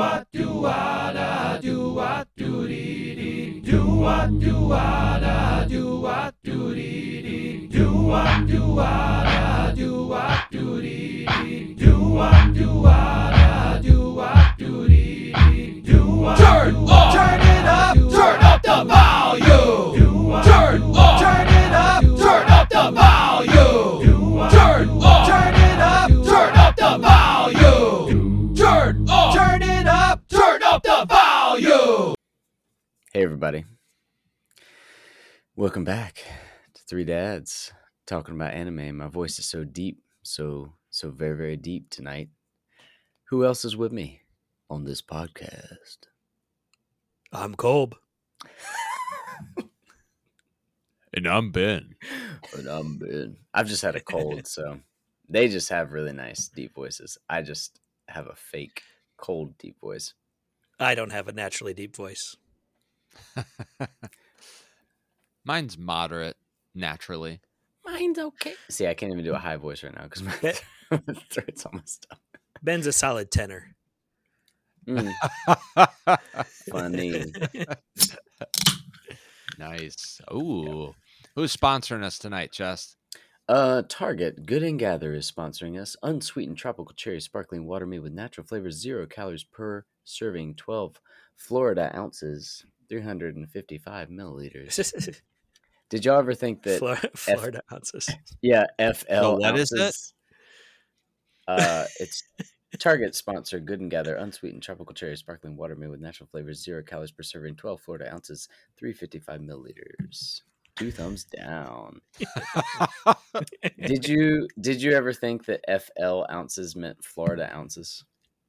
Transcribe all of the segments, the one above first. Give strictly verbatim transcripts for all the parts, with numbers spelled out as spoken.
what do what I do what do dee dee. Do what do what I do what do dee dee. Do what do what I do what do dee dee. Do what do what I do what do dee dee. Do what turn up, turn it up, turn up the volume. Turn up, turn it up, turn up the volume. Turn up, turn it up, turn up the volume. Turn up, turn it up, turn up the volume. Hey everybody, welcome back to Three Dads talking about anime. My voice is so deep, so so very very deep tonight. Who else is with me on this podcast? I'm Kolb. And I'm Ben. And I'm Ben. I've just had a cold, so they just have really nice deep voices. I just have a fake cold deep voice. I don't have a naturally deep voice. Mine's moderate, naturally. Mine's okay. See, I can't even do a high voice right now because my Ben- throat's almost up. Ben's a solid tenor. Mm, funny. Nice. Ooh. Who's sponsoring us tonight, Chest? Uh, Target Good and Gather is sponsoring us. Unsweetened tropical cherry sparkling water made with natural flavors, zero calories per serving, twelve Florida ounces, three hundred fifty-five milliliters. Did y'all ever think that? Florida, Florida ounces. Yeah, F L. No, what is ounces, Uh, it's Target sponsor Good and Gather unsweetened tropical cherry sparkling water made with natural flavors, zero calories per serving, twelve Florida ounces, three hundred fifty-five milliliters. Two thumbs down. Did you did you ever think that F L ounces meant Florida ounces?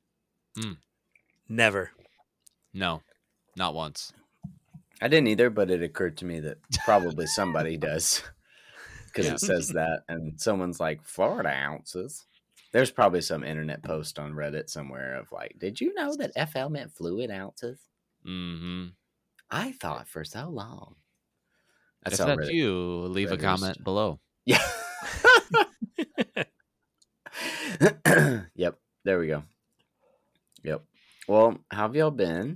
Never. No, not once. I didn't either, but it occurred to me that probably somebody does because Yeah. it says that, and someone's like Florida ounces. There's probably some internet post on Reddit somewhere of like, did you know that F L meant fluid ounces? Mm-hmm. I thought for so long. That's If how that's Reddit- you, leave a Reddit comment is- below. Yeah. Yep. There we go. Yep. Well, how have y'all been?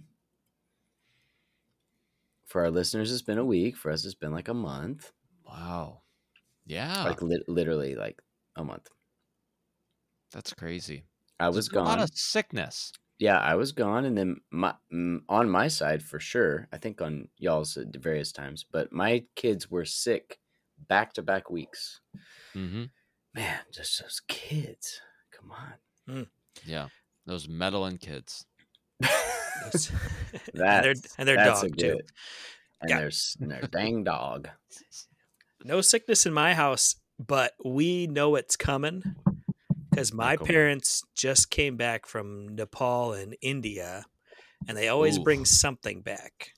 For our listeners, it's been a week. For us, it's been like a month. Wow. Yeah. Like li- literally like a month. That's crazy. I was There's been A lot gone. of sickness. Yeah, I was gone. And then my, mm, on my side, for sure, I think on y'all's at various times, but my kids were sick back to back weeks. Mm-hmm. Man, just those kids. Come on. Yeah. Those meddling kids. That's- and That's, their, and their that's dog, a too. good. And Yeah. their, and their dang dog. No sickness in my house, but we know it's coming because my Cool. parents just came back from Nepal and India, and they always Ooh. bring something back.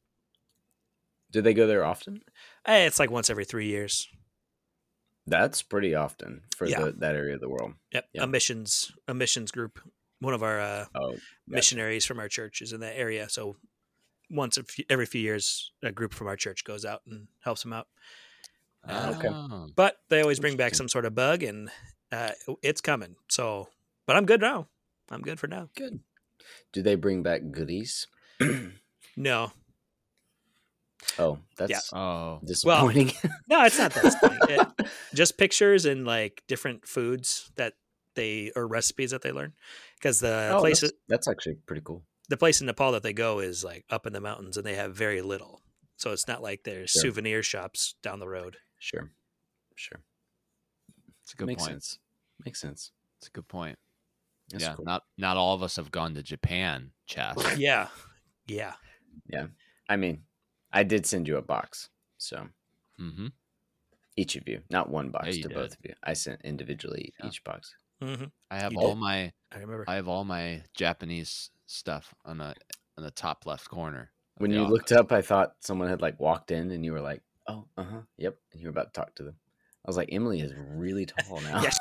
Do they go there often? Eh, It's like once every three years. That's pretty often for Yeah. the, that area of the world. Yep, Yeah. a missions a missions group. One of our uh, Oh, gotcha. missionaries from our church is in that area. So once a few, every few years, a group from our church goes out and helps them out. Uh, Okay. Oh. But they always bring back Interesting. some sort of bug, and uh, it's coming. So, but I'm good now. I'm good for now. Good. Do they bring back goodies? No, Oh, that's Oh. disappointing. no, it's not that. funny. It, just pictures and like different foods that they or recipes that they learn. Because the Oh, place that's, that's actually pretty cool. the place in Nepal that they go is like up in the mountains, and they have very little. So it's not like there's Sure. souvenir shops down the road. Sure. Sure. It's a good Makes point. sense. Makes sense. It's a good point. That's yeah. cool. Not not all of us have gone to Japan, Chest. Yeah, yeah. I mean, I did send you a box. So Mm-hmm. each of you, not one box Yeah, you to did. both of you. I sent individually Yeah. each box. hmm I have You all did. my I remember. I have all my Japanese stuff on the on the top left corner. of When the you office. looked up, I thought someone had like walked in and you were like, oh, uh huh, yep. And you were about to talk to them. I was like, Emily is really tall now. Yes.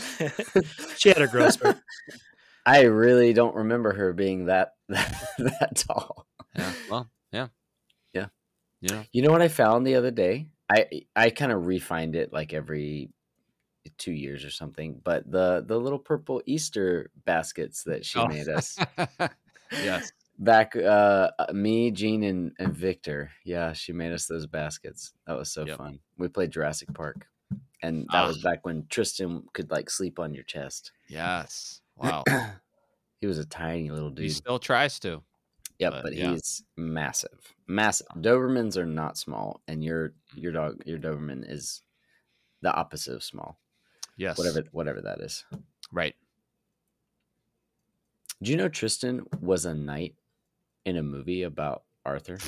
She had her growth spurt. I really don't remember her being that that, that tall. Yeah. Well, yeah. Yeah. You know. You know what I found the other day? I I kind of refined it like every two years or something. But the the little purple Easter baskets that she Oh. made us, Yes. Back, uh, me, Gene, and, and Victor. Yeah, she made us those baskets. That was so Yep. fun. We played Jurassic Park, and that Ah. was back when Tristan could like sleep on your chest. Yes. Wow. He was a tiny little He dude. still tries to. Yep, but but yeah. he's massive, massive. Dobermans are not small, and your your dog, your Doberman is the opposite of small. Yes. Whatever, whatever that is. Right. Do you know Tristan was a knight in a movie about Arthur?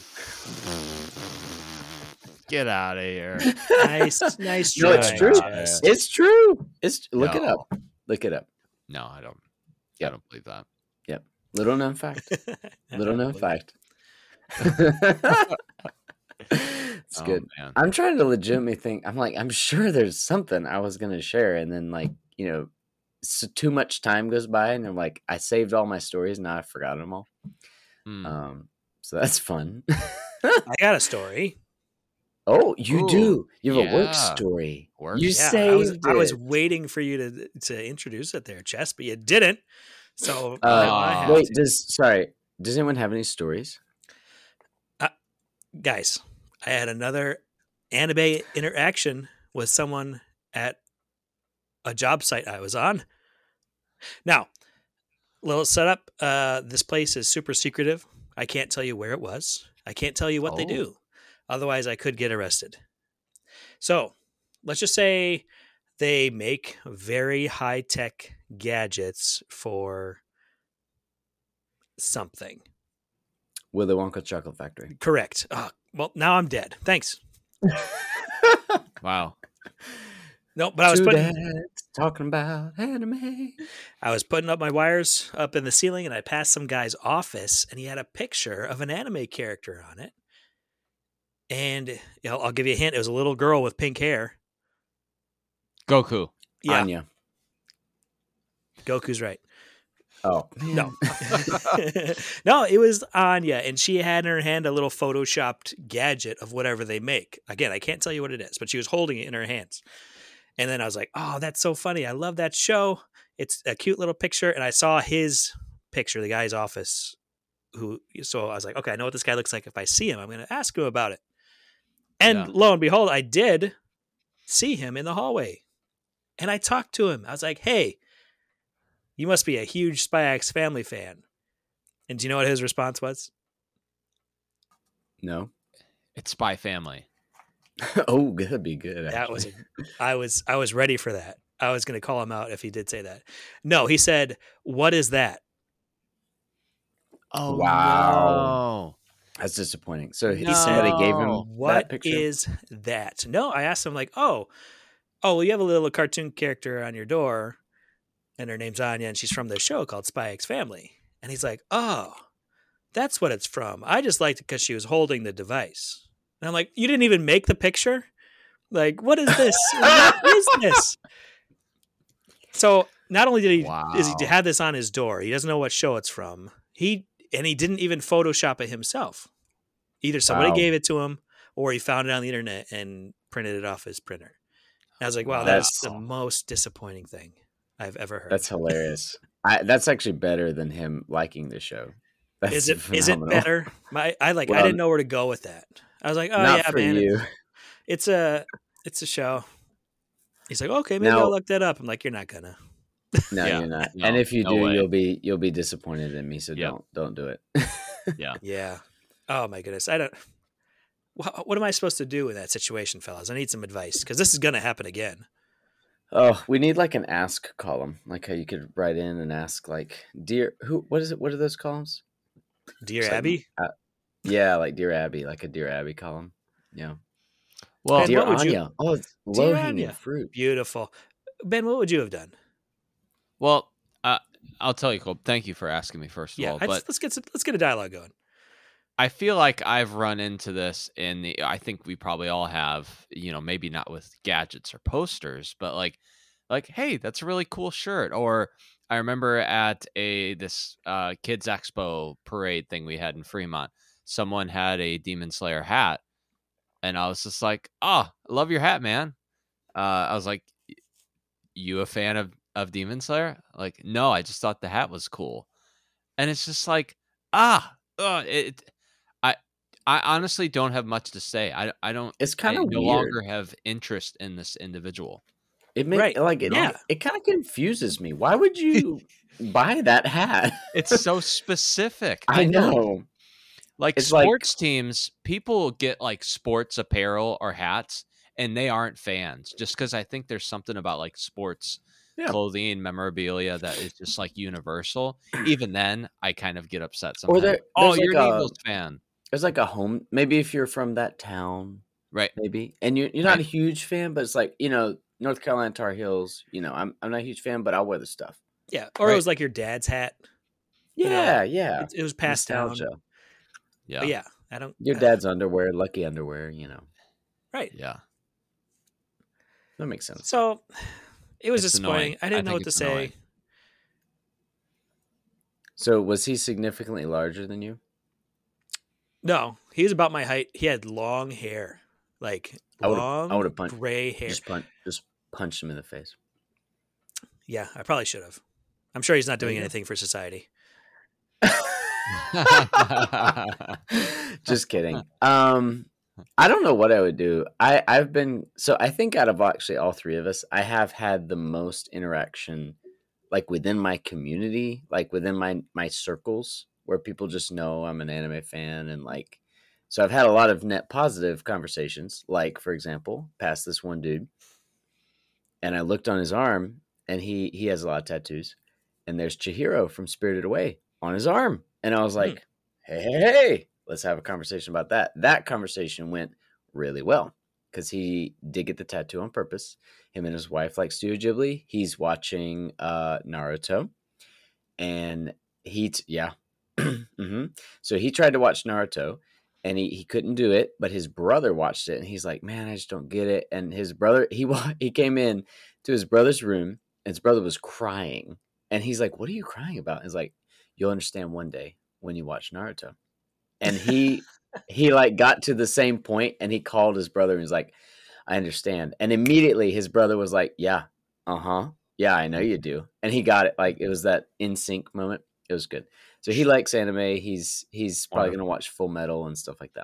Get out of here. Nice, nice No, try. it's true. Jess. It's true. It's look it No. up. Look it up. No, I don't. Yep. I don't believe that. Yep. Little known fact. Little known fact. It's Oh, good. man. I'm trying to legitimately think. I'm like, I'm sure there's something I was gonna share, and then like, you know, so too much time goes by, and I'm like, I saved all my stories, now I've forgotten them all. Hmm. Um, so that's fun. I got a story. Oh, you Ooh, do. You have a work yeah. story. Work. You Yeah, I was saved I was it. waiting for you to to introduce it there, Chess, but you didn't. So Uh, now I have wait, to. does sorry? Does anyone have any stories? Guys, I had another anime interaction with someone at a job site I was on. Now, little setup. Uh, this place is super secretive. I can't tell you where it was. I can't tell you what they Oh. do. Otherwise, I could get arrested. So, let's just say they make very high tech gadgets for something. Willy Wonka Chocolate Factory. Correct. Oh, well, now I'm dead. Thanks. Wow. No, but I was Two putting dads talking about anime. I was putting up my wires up in the ceiling, and I passed some guy's office, and he had a picture of an anime character on it. And you know, I'll give you a hint: it was a little girl with pink hair. Goku. Yeah, Anya. Goku's right. Oh No, no, it was Anya, and she had in her hand a little photoshopped gadget of whatever they make. Again, I can't tell you what it is, but she was holding it in her hands. And then I was like, "Oh, that's so funny! I love that show. It's a cute little picture." And I saw his picture, the guy's office. Who? So I was like, "Okay, I know what this guy looks like. If I see him, I'm going to ask him about it." And Yeah. lo and behold, I did see him in the hallway, and I talked to him. I was like, "Hey, you must be a huge Spy X Family fan." And do you know what his response was? no. It's Spy Family. Oh, that'd be good. That was actually. a, I was I was ready for that. I was going to call him out if he did say that. No, he said, "What is that?" Oh, Wow. That's disappointing. So he No. somebody gave him No. What that picture. is that? No, I asked him like, "Oh, oh, well, you have a little cartoon character on your door, and her name's Anya, and she's from this show called Spy X Family." And he's like, "Oh, that's what it's from. I just liked it because she was holding the device." And I'm like, "You didn't even make the picture? Like, what is this? What is this?" So not only did he is he Wow. have this on his door, he doesn't know what show it's from. He and he didn't even Photoshop it himself. Either somebody Wow. gave it to him, or he found it on the internet and printed it off his printer. And I was like, "Wow, that's the Wow. most disappointing thing I've ever heard." That's hilarious. I, that's actually better than him liking the show. That's Is it is it phenomenal. better? My I like I Well, didn't know where to go with that. I was like, "Oh Not yeah, for man, you. it's, it's a it's a show." He's like, "Okay, maybe Now- I'll look that up." I'm like, "You're not gonna." No, Yeah. you're not. No, and if you no do, way. you'll be you'll be disappointed in me. So Yep. don't don't do it. Yeah. Yeah. Oh my goodness. I don't. What, what am I supposed to do in that situation, fellas? I need some advice because this is gonna happen again. Oh, we need like an ask column, like how you could write in and ask, like, dear who? What is it? What are those columns? Dear It's like, Abby, uh, yeah, like Dear Abby, like a Dear Abby column. Yeah. Well, Ben, Dear what would you- Anya. Oh, it's Dear low hanging Anya. fruit. beautiful. Ben, what would you have done? well, uh, I'll tell you, Cole. Thank you for asking me first of Yeah, all. I But just, let's get some, let's get a dialogue going. I feel like I've run into this in the. I think we probably all have. You know, maybe not with gadgets or posters, but like, like, hey, that's a really cool shirt. Or I remember at a this uh, Kids Expo parade thing we had in Fremont, someone had a Demon Slayer hat, and I was just like, "Oh, I love your hat, man." Uh, I was like, "You a fan of of Demon Slayer?" Like, no, I just thought the hat was cool. and it's just like ah, uh, it. I I honestly don't have much to say. I I don't. It's I kind of no weird. longer have interest in this individual. It make Right. like it. Yeah. It kind of confuses me. Why would you buy that hat? It's so specific. I know. Like It's like- sports teams, people get like sports apparel or hats, and they aren't fans just because I think there's something about like sports Yeah. clothing memorabilia that is just like universal. Even then, I kind of get upset Or sometimes. there- oh, there's you're like an a- Eagles fan, There's like a home. Maybe if you're from that town, right? maybe, and you're you're not Right. a huge fan, but it's like you know North Carolina Tar Heels. You know, I'm I'm not a huge fan, but I'll wear the stuff. Yeah. Or Right. it was like your dad's hat. You know, Yeah, yeah. It, it was passed down. Nostalgia. Yeah, But yeah, I don't. Your uh, dad's underwear, lucky underwear. You know, right. yeah. that makes sense. So it was It's disappointing. annoying. I didn't I know think what to it's say. annoying. So was he significantly larger than you? No, he was about my height. He had long hair, like I would've- long I would've punched- gray hair. Just punch, just punched him in the face. Yeah, I probably should have. I'm sure he's not doing There you go. anything for society. Just kidding. Um, I don't know what I would do. I I've been so I think out of actually all three of us, I have had the most interaction, like within my community, like within my my circles, where people just know I'm an anime fan, and like, so I've had a lot of net positive conversations. Like for example, past this one dude, and I looked on his arm, and he he has a lot of tattoos, and there's Chihiro from Spirited Away on his arm, and I was like, hey, hey, hey, let's have a conversation about that. That conversation went really well because he did get the tattoo on purpose. Him and his wife like Studio Ghibli. He's watching uh, Naruto, and he, t- yeah. hmm So he tried to watch Naruto, and he, he couldn't do it, but his brother watched it, and he's like, man, I just don't get it. And his brother, he wa- he came in to his brother's room, and his brother was crying, and he's like, what are you crying about? And he's like, you'll understand one day when you watch Naruto. And he he like got to the same point, and he called his brother and was like, I understand. And immediately his brother was like, yeah, uh-huh. Yeah, I know you do. And he got it. Like it was that in sync moment. It was good. So he likes anime. He's he's probably Wonderful. gonna watch Full Metal and stuff like that.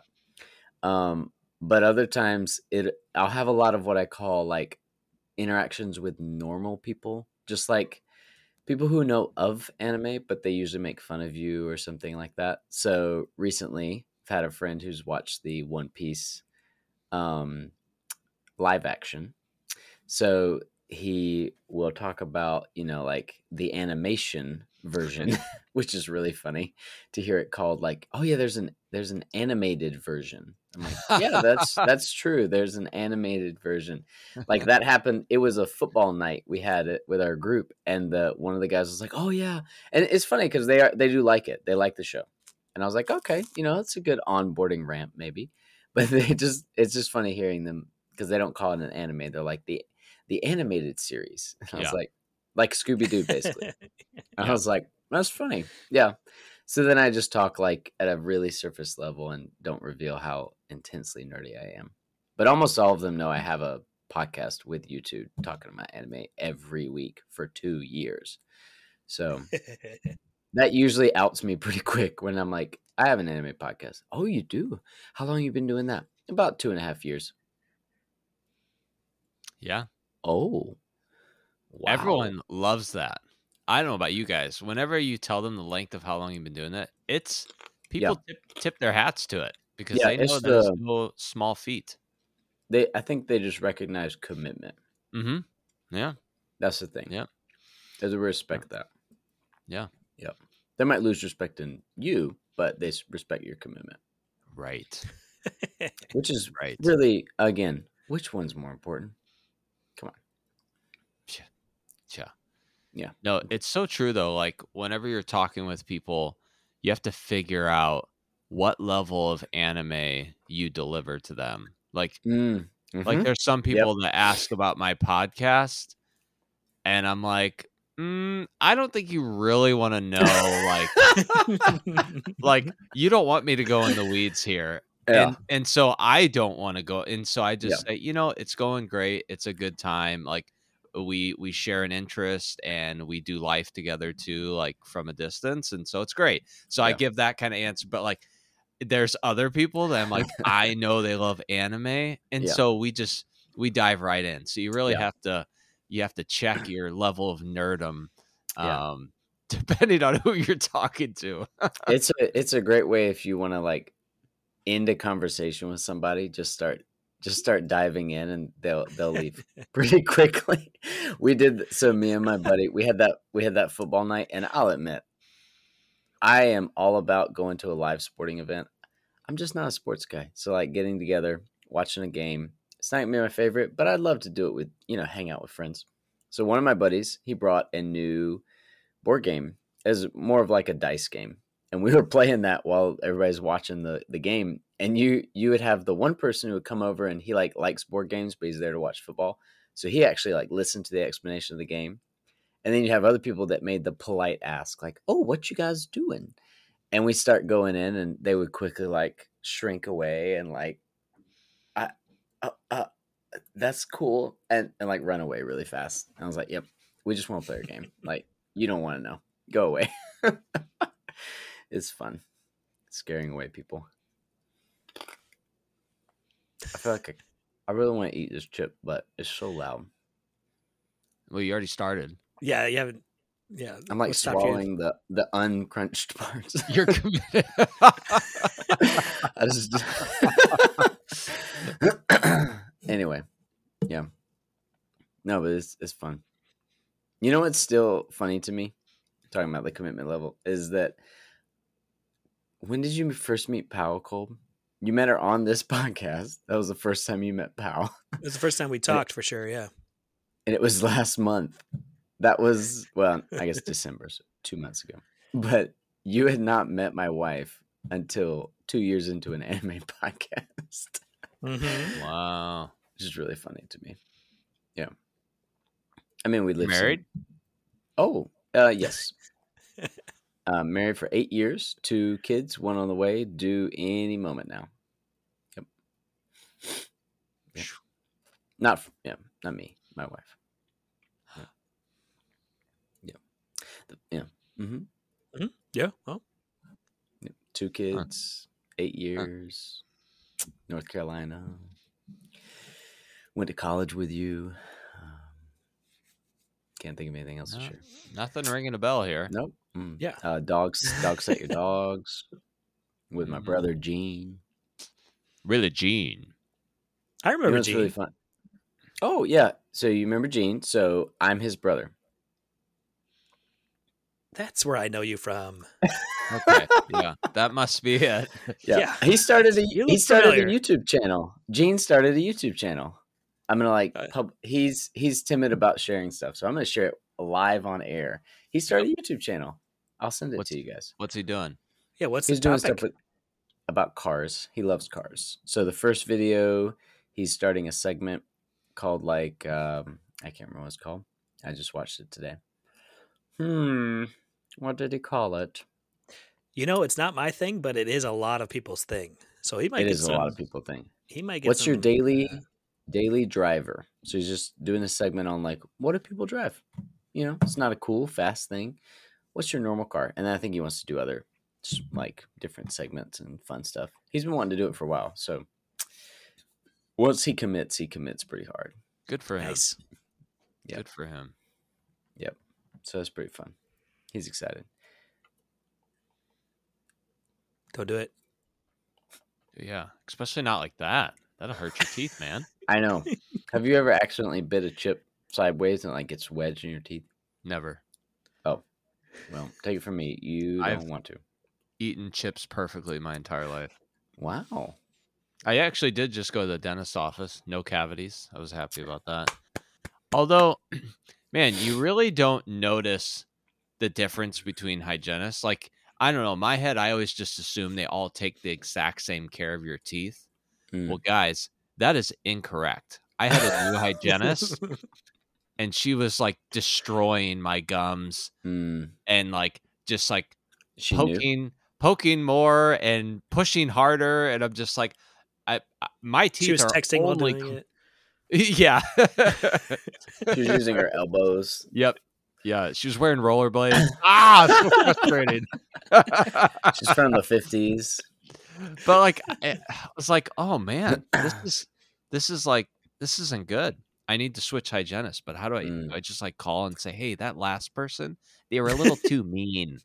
Um, but other times it I'll have a lot of what I call like interactions with normal people, just like people who know of anime, but they usually make fun of you or something like that. So recently, I've had a friend who's watched the One Piece um, live action. So he will talk about, you know, like the animation version, which is really funny to hear it called like, oh yeah, there's an there's an animated version. I'm like, yeah, that's that's true. There's an animated version. Like that happened. It was a football night. We had it with our group, and the one of the guys was like, "Oh yeah," and it's funny because they are they do like it. They like the show, and I was like, "Okay, you know, it's a good onboarding ramp, maybe." But they just it's just funny hearing them because they don't call it an anime. They're like the the animated series. And I was Yeah. like, like Scooby Doo, basically. I Yeah. was like, that's funny. Yeah. So then I just talk like at a really surface level and don't reveal how intensely nerdy I am. But almost all of them know I have a podcast with YouTube talking about anime every week for two years. So that usually outs me pretty quick when I'm like, I have an anime podcast. Oh, you do? How long you been doing that? About two and a half years. Yeah. Oh. Wow. Everyone loves that. I don't know about you guys. Whenever you tell them the length of how long you've been doing it, it's people tip, tip their hats to it because Yeah, they know it's that it's the- no small feat. They I think they just recognize commitment. Mm-hmm. Yeah. That's the thing. Yeah. They respect that. Yeah. Yep. They might lose respect in you, but they s- respect your commitment, Right. which is Right. really, again, which one's more important? Come on. Yeah. Yeah. No, it's so true though. Like whenever you're talking with people, you have to figure out what level of anime you deliver to them. Like Mm, like mhm. there's some people that ask about my podcast and I'm like, mm, I don't think you really want to know like like you don't want me to go in the weeds here. Yeah. And and so I don't want to go. And so I just say, you know, it's going great. It's a good time. Like we we share an interest and we do life together too, like from a distance, and so it's great. So I Yeah. give that kind of answer, but like there's other people that I'm like, I know they love anime, and Yeah. so we just we dive right in. So you really Yeah. have to you have to check your level of nerdum, Yeah. um, depending on who you're talking to. It's a, it's a great way if you want to like end a conversation with somebody. Just start just start diving in, and they'll they'll leave pretty quickly. We did so. Me and my buddy, we had that we had that football night, and I'll admit, I am all about going to a live sporting event. I'm just not a sports guy, so like getting together, watching a game. It's not gonna be my favorite, but I'd love to do it with you know hang out with friends. So one of my buddies, he brought a new board game as more of like a dice game, and we were playing that while everybody's watching the the game. And you you would have the one person who would come over, and he like likes board games, but he's there to watch football. So he actually like listened to the explanation of the game. And then you have other people that made the polite ask, like, "Oh, what you guys doing?" And we start going in, and they would quickly like shrink away and like, "I, uh, uh that's cool," and and like run away really fast. And I was like, "Yep, we just want to play our game. Like, you don't want to know. Go away." It's fun, scaring away people. I feel like I, I really want to eat this chip, but it's so loud. Well, you already started. Yeah, you haven't. Yeah, I'm like what stopped you? swallowing the the uncrunched parts. You're committed. I just anyway, yeah. No, but it's it's fun. You know what's still funny to me, talking about the commitment level, is that when did you first meet Powell, Kolb? You met her on this podcast. That was the first time you met Powell. It was the first time we talked for sure. Yeah. And it was last month. That was, well, I guess December, so two months ago. But you had not met my wife until two years into an anime podcast, Mm-hmm. Wow. which is really funny to me. Yeah. I mean, we lived Married? some- Oh, uh, yes. uh, married for eight years, two kids, one on the way, due any moment now. Yep. Yep. Not, f- yeah, not me, my wife. Yeah. Yeah. The- yeah. Mm-hmm. Yeah. Well, Yep. Two kids, eight years, North Carolina. Went to college with you. Um, can't think of anything else to No. share. Nothing ringing a bell here. Nope. Mm. Yeah. Uh, dogs, dogs set your dogs. With my Mhm. brother Gene. Really, Gene. I You know remember what's Gene. really fun? Oh yeah. So you remember Gene? So I'm his brother. That's where I know you from. Okay. Yeah, that must be it. Yeah. Yeah. He started a You he look started familiar. a YouTube channel. Gene started a YouTube channel. I'm gonna like Uh, pub he's he's timid about sharing stuff, so I'm gonna share it live on air. He started a YouTube channel. I'll send it What's- to you guys. What's he doing? Yeah. What's He's the doing topic? stuff with, about cars. He loves cars. So the first video, he's starting a segment called like um, I can't remember what it's called. I just watched it today. Hmm, what did he call it? You know, it's not my thing, but it is a lot of people's thing. So he might It get is some. a lot of people think. He might get. What's your some, daily uh, daily driver? So he's just doing a segment on like what do people drive? You know, it's not a cool fast thing. What's your normal car? And then I think he wants to do other just like different segments and fun stuff. He's been wanting to do it for a while. So once he commits, he commits pretty hard. Good for him. nice. Yeah. Good for him. Yep. So it's pretty fun. He's excited. Don't do it. Yeah, especially not like that. That'll hurt your teeth, man. I know. Have you ever accidentally bit a chip sideways and it, like gets wedged in your teeth? Never Well, take it from me. You don't I've- want to. eaten chips perfectly my entire life. Wow. I actually did just go to the dentist's office. No cavities. I was happy about that. Although, man, you really don't notice the difference between hygienists. Like, I don't know. In my head, I always just assume they all take the exact same care of your teeth. Mm. Well, guys, that is incorrect. I had a new hygienist, and she was like destroying my gums Mm. and like just like She knew. poking poking more and pushing harder, and I'm just like, I, I my teeth She was are texting while only doing cl- it. Yeah. She was using her elbows. Yep. Yeah. She was wearing rollerblades. Ah, so frustrating. She's from the fifties. But like, I was like, oh man, this is this is like this isn't good. I need to switch hygienists. But how do I? Mm. Do I just like call and say, hey, that last person, they were a little too mean.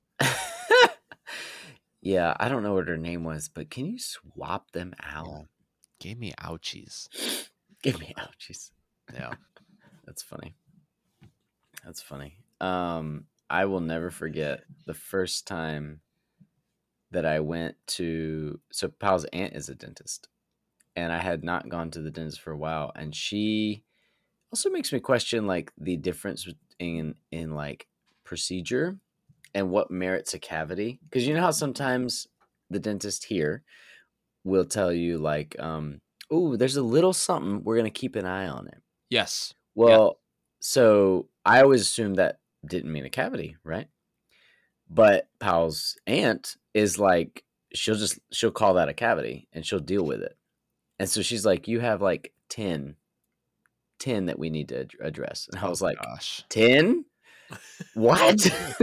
Yeah, I don't know what her name was, but can you swap them out? Yeah. Gave me ouchies. Give me ouchies. Yeah. That's funny. That's funny. Um, I will never forget the first time that I went to. So Pal's aunt is a dentist, and I had not gone to the dentist for a while, and she also makes me question like the difference in in like procedure and what merits a cavity, because you know how sometimes the dentist here will tell you like, um, "Oh, there's a little something. We're gonna keep an eye on it." Yes. Well, so I always assumed that didn't mean a cavity, right? But Pal's aunt is like, she'll just she'll call that a cavity and she'll deal with it. And so she's like, you have like ten, ten that we need to ad- address. And I was Oh, like, gosh. ten? What?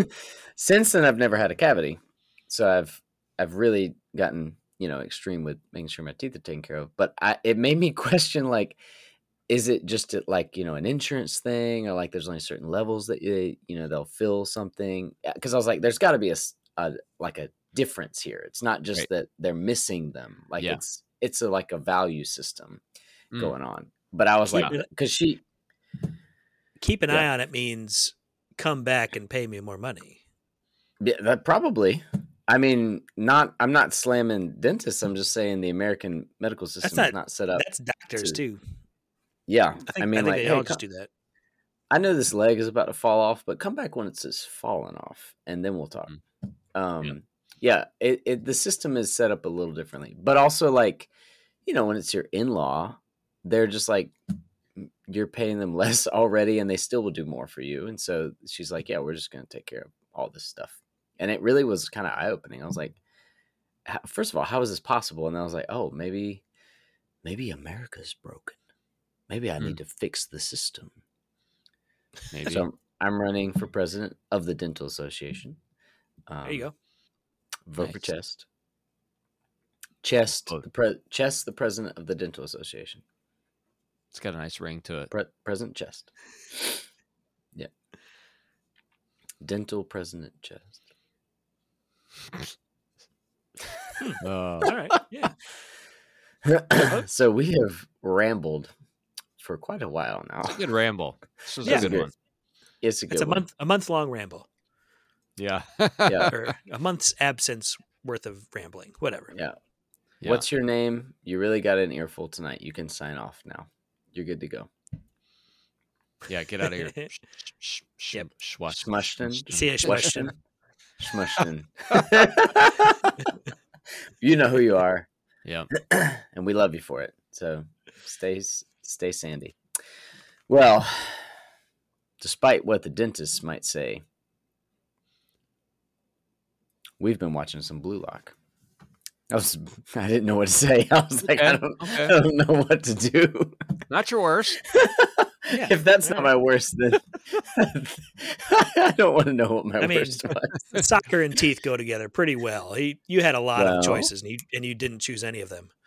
Since then, I've never had a cavity. So I've I've really gotten, you know, extreme with making sure my teeth are taken care of. But I, it made me question, like, is it just a, like, you know, an insurance thing, or like there's only certain levels that you, you know, they'll fill something? Because I was like, there's got to be a, s- a- like a difference here. It's not just Right. that they're missing them. Like Yeah. it's it's a like a value system Mm. going on. But I was Keep like, it- because she, Keep an Yeah. eye on it means come back and pay me more money. yeah, that probably. I mean, not. I'm not slamming dentists. I'm just saying the American medical system not- is not set up. That's doctors to- too. Yeah, I think, I mean, I think like, they hey, all co- just do that. I know this leg is about to fall off, but come back when it's just falling off, and then we'll talk. Um, yeah, it, it the system is set up a little differently, but also like, you know, when it's your in-law, they're just like, you're paying them less already, and they still will do more for you. And so she's like, yeah, we're just going to take care of all this stuff. And it really was kind of eye-opening. I was like, h- first of all, how is this possible? And I was like, oh, maybe, maybe America's broken. Maybe I Hmm. need to fix the system. Maybe. So I'm, I'm running for president of the Dental Association. Um, There you go. Vote for Nice. Chest. Chest, Vote. the pre- Chest, the president of the Dental Association. It's got a nice ring to it. Pre- President Chest. Yeah. Dental President Chest. Uh, All right. Yeah. So we have rambled for quite a while now. it's a good ramble. This was Yeah. a good Good. one. It's a good It's a one. month a month long ramble. Yeah. Yeah. Or a month's absence worth of rambling. Whatever. Yeah. Yeah. What's your name? You really got an earful tonight. You can sign off now. You're good to go. Yeah, get out of here. Sh- sh- sh- Yep. Schwash- Schmushton. See ya, Schmushton. Schmushton. You know who you are, Yeah. and we love you for it. So stay, stay sandy. Well, despite what the dentists might say, we've been watching some Blue Lock. I was, I didn't know what to say. I was like, I Okay, don't, okay. I don't know what to do. Not your worst. Yeah, If that's not all my worst, then I don't want to know what my I mean, worst was. Soccer and teeth go together pretty well. He, you had a lot Well. of choices, and you and you didn't choose any of them.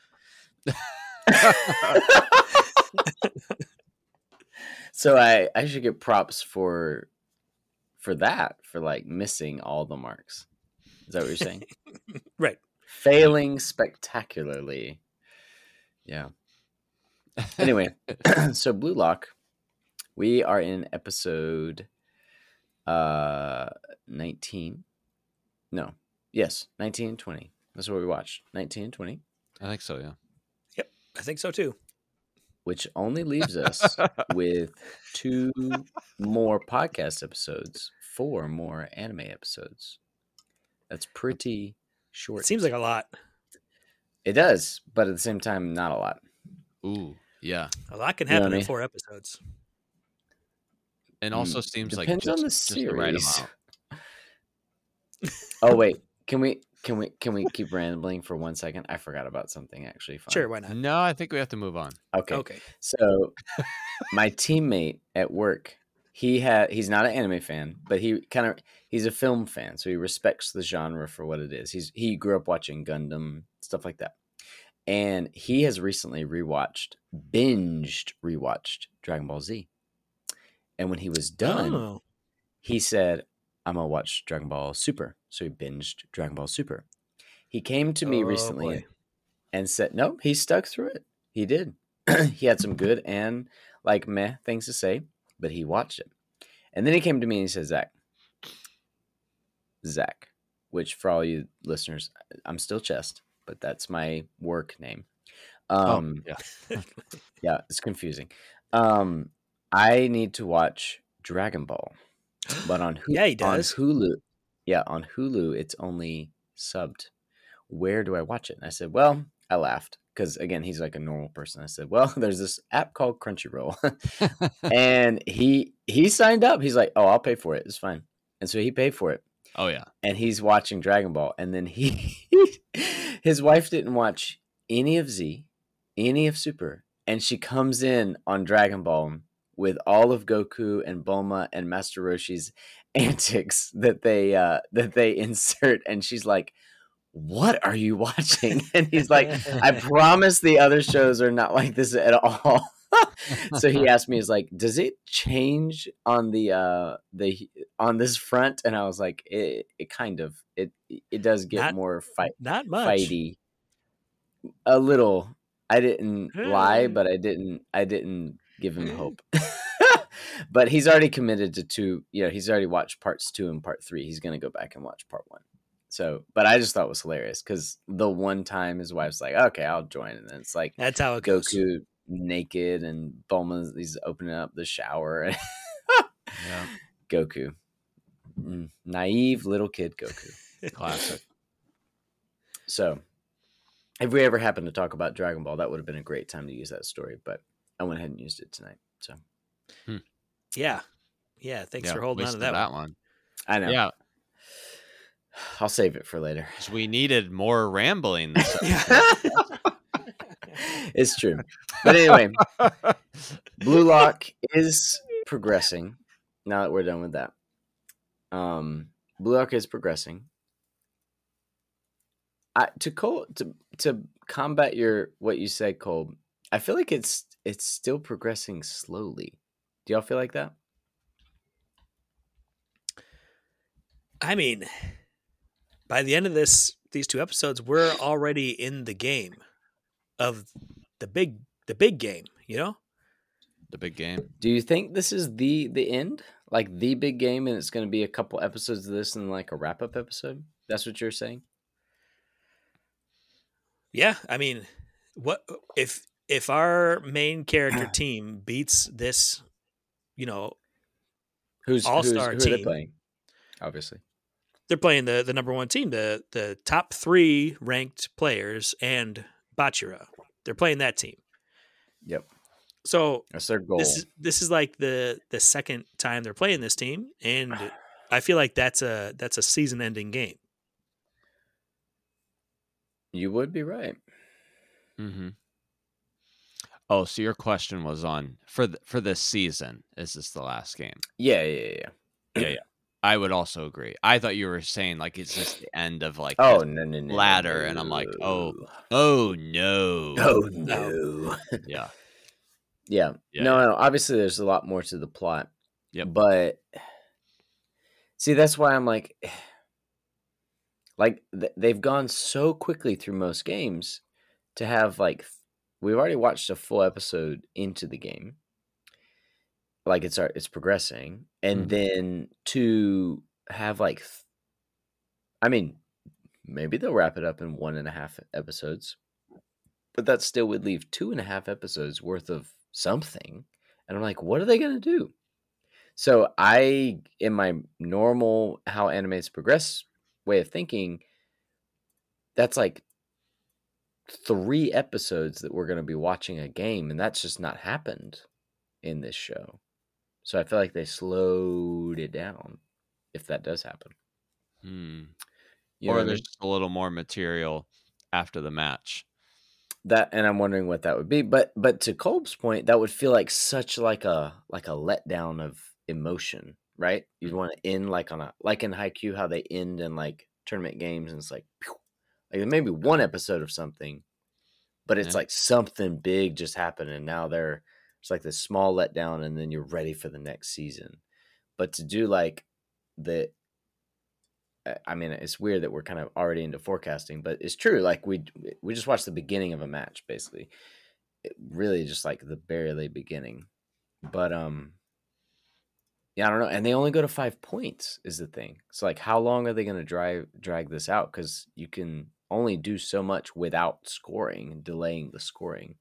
So I, I should get props for for that, for like missing all the marks. Is that what you're saying? Right. Failing spectacularly. Yeah. Anyway, so Blue Lock, we are in episode uh nineteen. No. Yes, nineteen and twenty. That's what we watched. nineteen and twenty, I think so, yeah. I think so too. which only leaves us with two more podcast episodes, four more anime episodes. That's pretty short. It seems like a lot. It does, but at the same time, not a lot. Ooh, yeah. A lot can You know what happen I in mean? four episodes. And also Mm, seems like depends just, on the just the right series. amount. Oh wait, can we Can we can we keep rambling for one second? I forgot about something actually fun. Sure, why not? No, I think we have to move on. Okay. Okay. So my teammate at work, he had he's not an anime fan, but he kind of he's a film fan, so he respects the genre for what it is. He's he grew up watching Gundam, stuff like that. And he has recently rewatched, binged rewatched Dragon Ball Z. And when he was done, Oh. he said, I'm going to watch Dragon Ball Super. So he binged Dragon Ball Super. He came to me Oh, recently boy. and said, no, he stuck through it. He did. He had some good and like meh things to say, but he watched it. And then he came to me and he said, Zach, Zach, which for all you listeners, I'm still Chest, but that's my work name. Um, oh, yeah. yeah, it's confusing. Um, I need to watch Dragon Ball, but on Hulu, Yeah, he does. on Hulu, yeah, on Hulu, it's only subbed. Where do I watch it? And I said, well, I laughed because again, he's like a normal person. I said, well, there's this app called Crunchyroll, and he he signed up. He's like, oh, I'll pay for it. It's fine. And so he paid for it. Oh yeah. And he's watching Dragon Ball, and then he his wife didn't watch any of Z, any of Super, and she comes in on Dragon Ball with all of Goku and Bulma and Master Roshi's antics that they uh, that they insert, and she's like, "What are you watching?" And he's like, "I promise the other shows are not like this at all." So he asked me, he's like, does it change on the uh the on this front? And I was like, it, it kind of it it does get Not- more fight Not much. fighty a little. I didn't lie, Eh. but I didn't I didn't give him hope. But he's already committed to two. You know, he's already watched parts two and part three. He's gonna go back and watch part one. So, but I just thought it was hilarious because the one time his wife's like, okay, I'll join, and then it's like That's how it goes. Goku naked and Bulma's he's opening up the shower. Yeah. Goku, mm, naive little kid Goku. Classic. So, if we ever happen to talk about Dragon Ball, that would have been a great time to use that story. But I went ahead and used it tonight. So Yeah. Yeah. Thanks Yeah, for holding on to wasted that, one. one. I know. Yeah, I'll save it for later. 'cause we needed more rambling. This It's true. But anyway, Blue Lock is progressing. Now that we're done with that, um, Blue Lock is progressing. I, to Cole to to combat your what you said, Cole. I feel like it's it's still progressing slowly. Do y'all feel like that? I mean, by the end of this, these two episodes, we're already in the game of the big, the big game. You know, the big game. Do you think this is the the end, like the big game, and it's going to be a couple episodes of this and like a wrap up episode? That's what you're saying. yeah. I mean, what if if our main character team beats this? You know, Who's All-star who's, who are they team. playing? Obviously. they're playing the the number one team, the the top three ranked players, and Bachira. They're playing that team. Yep. So That's their goal. this is this is like the the second time they're playing this team, and I feel like that's a that's a season ending game. You would be right. Mm-hmm. Oh, so your question was on for the, for this season. Is this the last game? Yeah, yeah, yeah. Yeah, yeah. I would also agree. I thought you were saying like it's just the end of like Oh this no, no, no, ladder, no. and I'm like, oh, oh no, oh no. yeah, yeah. Yeah, No, no. Obviously, there's a lot more to the plot. Yep. But see, that's why I'm like, like th- they've gone so quickly through most games to have like we've already watched a full episode into the game. Like it's it's progressing, and Mhm. then to have like, th- I mean, maybe they'll wrap it up in one and a half episodes, but that still would leave two and a half episodes worth of something. And I'm like, what are they gonna do? So I, in my normal how animes progress way of thinking, that's like three episodes that we're gonna be watching a game, and that's just not happened in this show. So I feel like they slowed it down, if that does happen. Hmm. You know or what I there's mean? just a little more material after the match. That, and I'm wondering what that would be. But but to Kolb's point, that would feel like such like a like a letdown of emotion, right? You'd want to end like on a like in Haikyuu, how they end in like tournament games, and it's like, pew, like maybe one episode of something, but it's Yeah. like something big just happened, and now they're it's like this small letdown, and then you're ready for the next season. But to do like the I mean, it's weird that we're kind of already into forecasting, but it's true. Like we we just watched the beginning of a match, basically. It really just like the barely beginning. But um, yeah, I don't know. And they only go to five points is the thing. So like, how long are they going to drive drag this out? Because you can only do so much without scoring and delaying the scoring.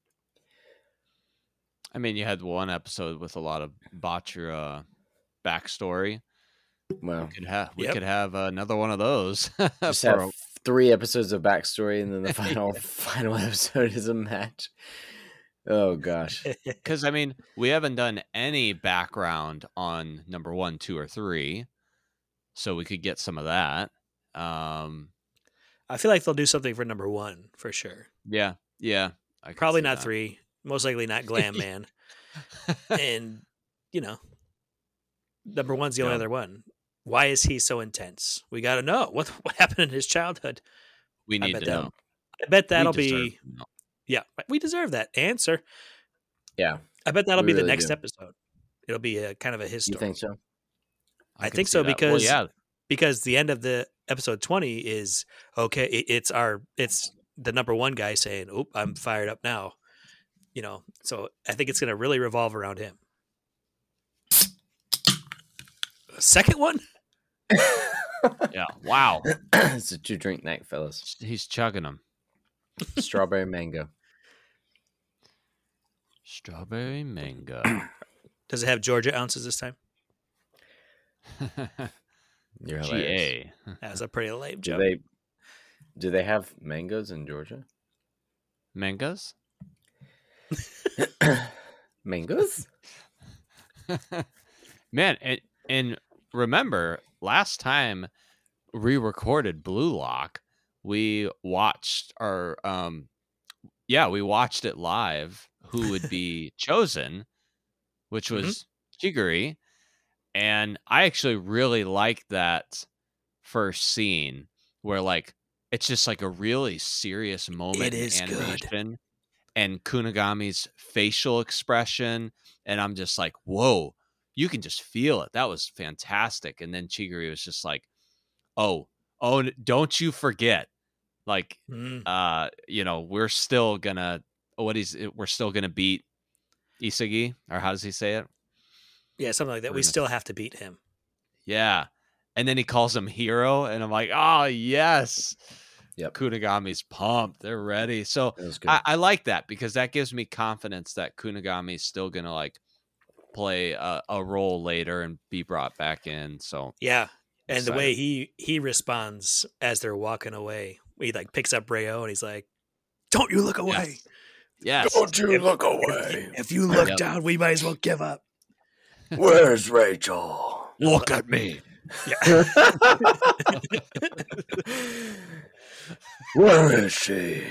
I mean, you had one episode with a lot of Bachira backstory. Well, We could have we Yep. could have another one of those. just for have a- three episodes of backstory, and then the final final episode is a match. Oh gosh. Because I mean, we haven't done any background on number one, two, or three, so we could get some of that. Um, I feel like they'll do something for number one for sure. yeah, yeah, I could Probably see not that. three. Most likely not Glam Man. And you know, number one's the only Yeah. other one. Why is he so intense? We got to know what what happened in his childhood. we I need bet to that- know. I bet We that'll deserve be to know. yeah. We deserve that answer. Yeah. I bet that'll We be the really next do. episode. It'll be a kind of a his You story. think so? I could think see so that. Well, because- yeah, Because the end of the episode twenty is okay. it- It's our it's the number one guy saying, "Oop, I'm fired up now." You know, so I think it's going to really revolve around him. Second one, yeah. Wow, It's a two drink night, fellas. he's chugging them. Strawberry mango. Strawberry mango. does it have Georgia ounces this time? You're G hilarious. A. That's a pretty lame Do joke. they do they have mangoes in Georgia? Mangoes? Mangoes? Man, and, and remember last time we recorded Blue Lock, we watched our um yeah, we watched it live who would be chosen, which was Chiguri. And I actually really liked that first scene where like it's just like a really serious moment It is in good. animation and Kunigami's facial expression. And I'm just like, whoa, you can just feel it. That was fantastic. And then Chiguri was just like, oh, oh, n- don't you forget. Like, Mm. uh, you know, we're still gonna what is it? We're still gonna beat Isagi, or how does he say it? Yeah, something like that. We're We gonna- still have to beat him. Yeah. And then he calls him hero, and I'm like, oh yes. Yep. Kunigami's pumped. They're ready. So That was good. I, I like that because that gives me confidence that Kunigami's still gonna like play a, a role later and be brought back in. So Yeah, and the way Excited. he he responds as they're walking away, he like picks up Rayo and he's like, "Don't you look away! yes. you If- look If, if you look Yep. down, we might as well give up." Where's Rachel? Look at me. Yeah, Where is she?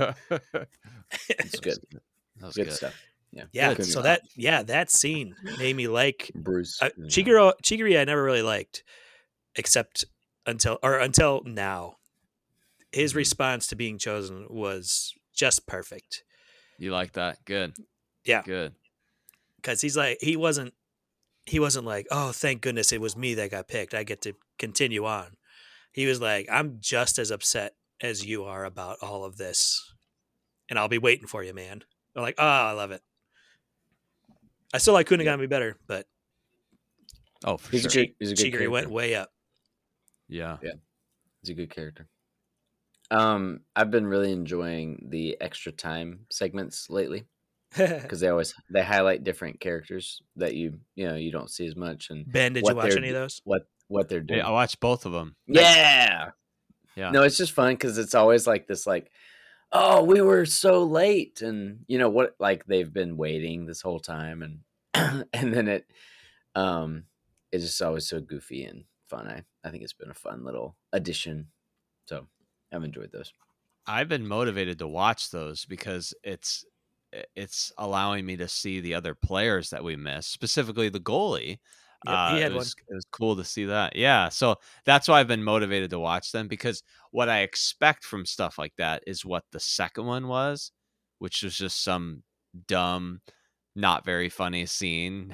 It's good. That was Good, good. stuff. Yeah. yeah. Good. So that yeah, that scene made me like Bruce. uh, yeah. Chiguro. Chiguri, I never really liked, except until or until now. His Mhm. response to being chosen was just perfect You like that? Good. Yeah. Good. because he's like he wasn't he wasn't like, "Oh, thank goodness it was me that got picked. I get to continue on." He was like, "I'm just as upset as you are about all of this, and I'll be waiting for you, man." I'm like, "Oh, I love it." I still like Kunigami better, but Oh, for He's sure. a good. He's a good Chiguri character. went way up. Yeah. He's a good character. Um, I've been really enjoying the extra time segments lately because they always they highlight different characters that you you know you don't see as much and Ben, did what you watch they're any of do- those? what what they're doing. Yeah, I watched both of them. Yeah. Yeah. No, it's just fun because it's always like this, like, oh, we were so late, and you know what? Like they've been waiting this whole time, and and then it, um, it's just always so goofy and fun. I I think it's been a fun little addition So I've enjoyed those. I've been motivated to watch those because it's it's allowing me to see the other players that we missed, specifically the goalie. Yep, Uh, he it had was one. it was cool to see that. Yeah, so that's why I've been motivated to watch them, because what I expect from stuff like that is what the second one was, which was just some dumb, not very funny scene.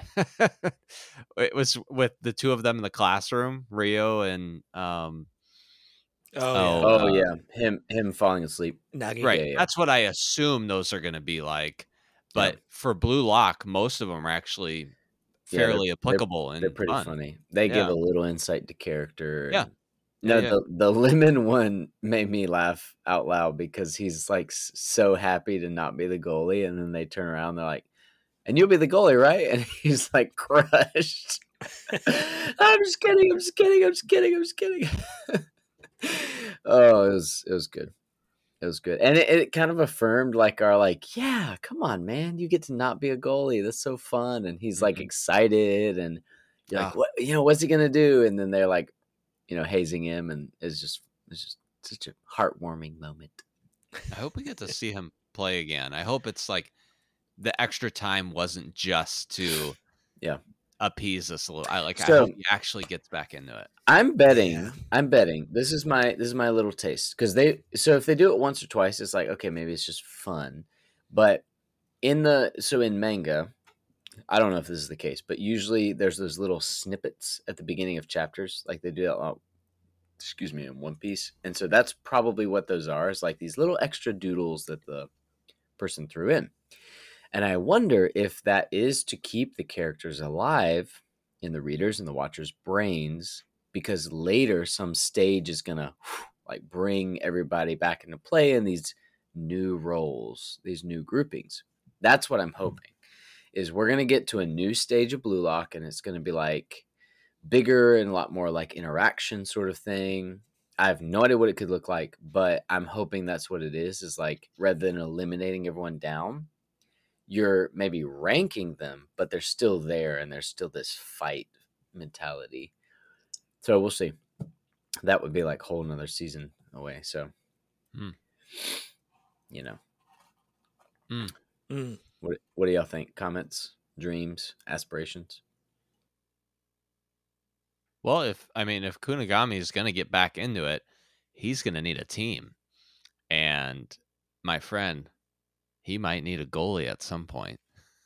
It was with the two of them in the classroom, Rio and um Oh, oh, yeah. Oh uh, yeah, him him falling asleep. Nagi. right. Yeah, yeah. That's what I assume those are going to be like. Yeah. But for Blue Lock, most of them are actually Yeah, they're- fairly they're- applicable and They're pretty fun. funny. They give Yeah. a little insight to character. Yeah. and- No, Yeah, yeah. the the lemon one made me laugh out loud because he's like s- so happy to not be the goalie, and then they turn around, and they're like, "And you'll be the goalie, right?" And he's like crushed. I'm just kidding. I'm just kidding. I'm just kidding. I'm just kidding. Oh, it was it was good. It was good, and it, it kind of affirmed like our like, yeah, come on, man, you get to not be a goalie. That's so fun, and he's like Mhm. excited, and you're like, Ah. what, you know, what's he gonna do? And then they're like, you know, hazing him, and it's just it's just such a heartwarming moment. I hope we get to see him play again. I hope it's like the extra time wasn't just to Yeah. appease us a little. I like I So- hope he actually gets back into it. I'm betting. Yeah. I'm betting. This is my this is my little taste because they. So if they do it once or twice, it's like okay, maybe it's just fun. But in the so in manga, I don't know if this is the case, but usually there's those little snippets at the beginning of chapters, like they do that. Uh, excuse me, in One Piece, and so that's probably what those are. Is like these little extra doodles that the person threw in, and I wonder if that is to keep the characters alive in the readers and the watchers' brains. Because later some stage is gonna like bring everybody back into play in these new roles, these new groupings. That's what I'm hoping. Is we're gonna get to a new stage of Blue Lock, and it's gonna be like bigger and a lot more like interaction sort of thing. I have no idea what it could look like, but I'm hoping that's what it is. Is like rather than eliminating everyone down, you're maybe ranking them, but they're still there, and there's still this fight mentality. So we'll see. That would be like a whole another season away. So, Hmm. you know, Mm. what what do y'all think? Comments, dreams, aspirations? Well, if I mean if Kunigami is going to get back into it, he's going to need a team. And my friend, he might need a goalie at some point.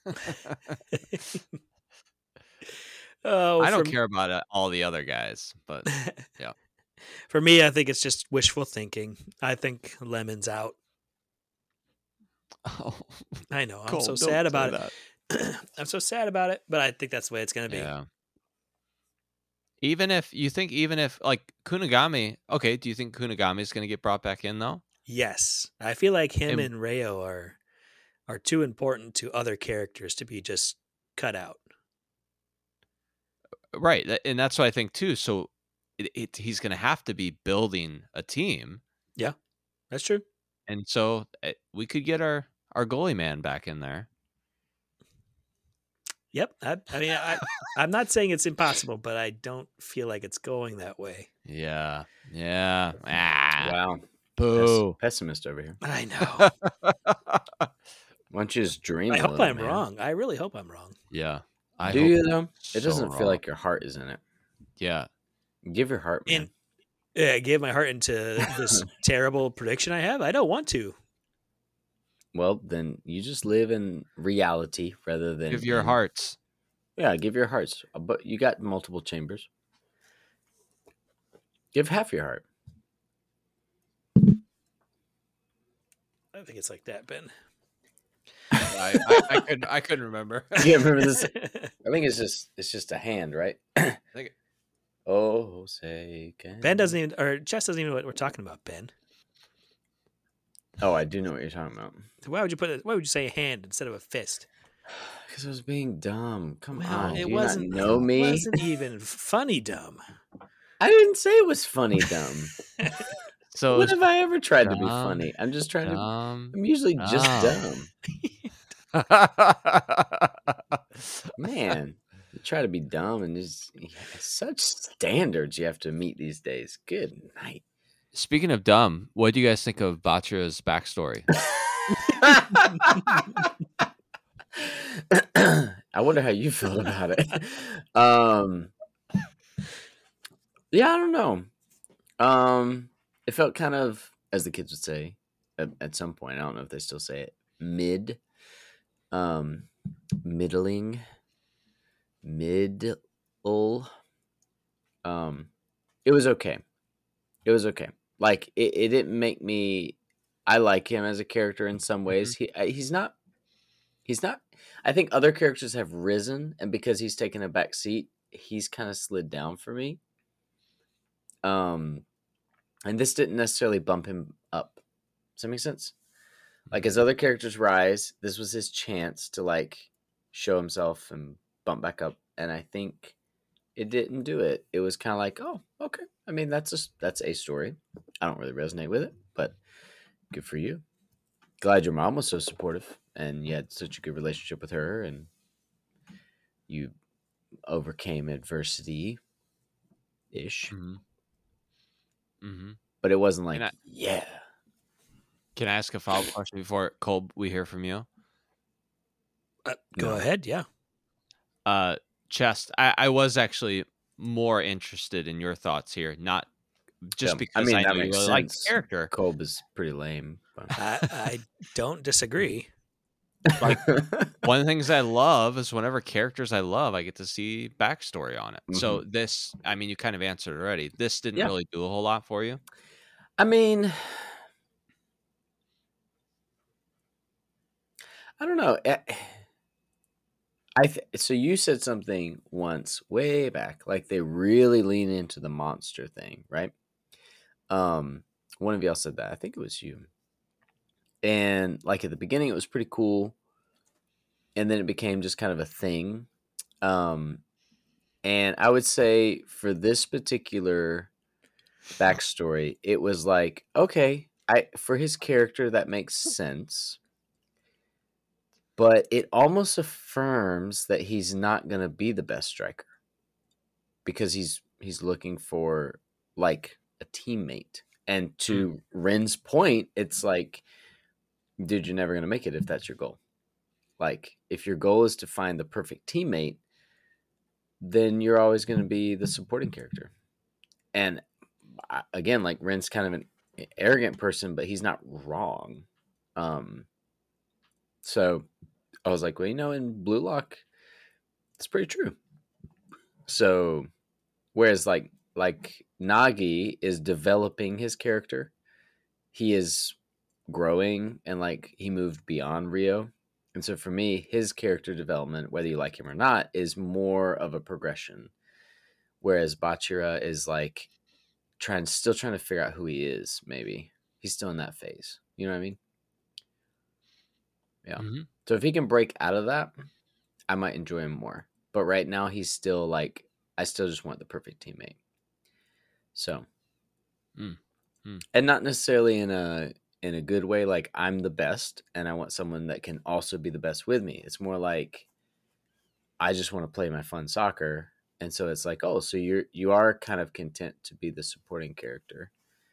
Oh, I don't for, care about uh, all the other guys, but For me, I think it's just wishful thinking. I think Lemon's out. oh, I know. I'm Cole, so don't sad say about that. it. I'm so sad about it, but I think that's the way it's going to be. Yeah. Even if you think, even if like Kunigami, okay, do you think Kunigami is going to get brought back in though? Yes. I feel like him And- and Rayo are are too important to other characters to be just cut out. Right, tha- and that's what I think too. So it, it, he's going to have to be building a team, That's true. and so uh, we could get our our goalie man back in there. Yep. I, I mean, I, I'm not saying it's impossible, but I don't feel like it's going that way. Yeah, yeah. Ah, Wow, boo. Pess- pessimist over here. I know. Why don't you just dream? I a hope little, I'm man? wrong. I really hope I'm wrong. Yeah, I Do hope you that though? so It doesn't feel wrong. like your heart is in it. Yeah, Give your heart, man. And yeah, I gave my heart into this terrible prediction I have. I don't want to. Well, then you just live in reality rather than give your in- hearts. Yeah, give your hearts. Uh, But you got multiple chambers. Give half your heart. I think it's like that, Ben. I, I, I couldn't. I couldn't remember. Yeah, remember this? I think it's just it's just a hand, right? think- Oh, say can Ben doesn't even, or Jess doesn't even know what we're talking about, Ben. Oh, I do know what you're talking about. So why would you put it? Why would you say a hand instead of a fist? Because I was being dumb. Come Well, on, it do you wasn't. not know me? It wasn't even funny dumb. I didn't say it was funny, dumb. So When it's have I ever tried to be dumb, funny? I'm just trying to. dumb. I'm usually just dumb. dumb, man. You try to be dumb, and just such standards you have to meet these days. Good night. Speaking of dumb, what do you guys think of Bachira's backstory? I wonder how you feel about it. Um, yeah, I don't know. Um, it felt kind of, as the kids would say, at, at some point. I don't know if they still say it. Mid, um, middling, middle. Um, it was okay. It was okay. Like it, it didn't make me. I like him as a character in some ways. He uh, he's not. He's not. I think other characters have risen, and because he's taken a back seat, he's kind of slid down for me. Um, and this didn't necessarily bump him up. Does that make sense? Like as other characters rise, this was his chance to like show himself and bump back up. And I think it didn't do it. It was kind of like, oh, okay. I mean, that's a that's a story. I don't really resonate with it, but good for you. Glad your mom was so supportive and you had such a good relationship with her and you overcame adversity ish. Mm-hmm. Mm-hmm. But it wasn't like, Can I- yeah. Can I ask a follow up question before Cole, we hear from you? Uh, go No. ahead. Yeah. Uh, Chest, I, I was actually more interested in your thoughts here, not just Yeah, because I, mean, know that you makes really like the sense. character. Kolb is pretty lame. But... I, I don't disagree. Like, one of the things I love is whenever characters I love, I get to see backstory on it. Mm-hmm. So this, I mean, you kind of answered already. This didn't yeah. really do a whole lot for you. I mean, I don't know. I th- so you said something once way back, like they really lean into the monster thing, right? Um, one of y'all said that. I think it was you. And like at the beginning, it was pretty cool, and then it became just kind of a thing. Um, and I would say for this particular backstory, it was like, okay, I for his character that makes sense. But it almost affirms that he's not going to be the best striker because he's he's looking for like a teammate. And to mm. Ren's point, it's like, dude, you're never going to make it if that's your goal. Like, if your goal is to find the perfect teammate, then you're always going to be the supporting character. And again, like Ren's kind of an arrogant person, but he's not wrong. Um, so I was like, well, you know, in Blue Lock, it's pretty true. So, whereas like like Nagi is developing his character, he is growing and like he moved beyond Rio. And so for me, his character development, whether you like him or not, is more of a progression. Whereas Bachira is like trying, still trying to figure out who he is. Maybe he's still in that phase. You know what I mean? Yeah. Mm-hmm. So if he can break out of that, I might enjoy him more. But right now, he's still like, I still just want the perfect teammate. So, mm. Mm. and not necessarily in a in a good way. Like I'm the best, and I want someone that can also be the best with me. It's more like I just want to play my fun soccer, and so it's like, oh, so you're you are kind of content to be the supporting character.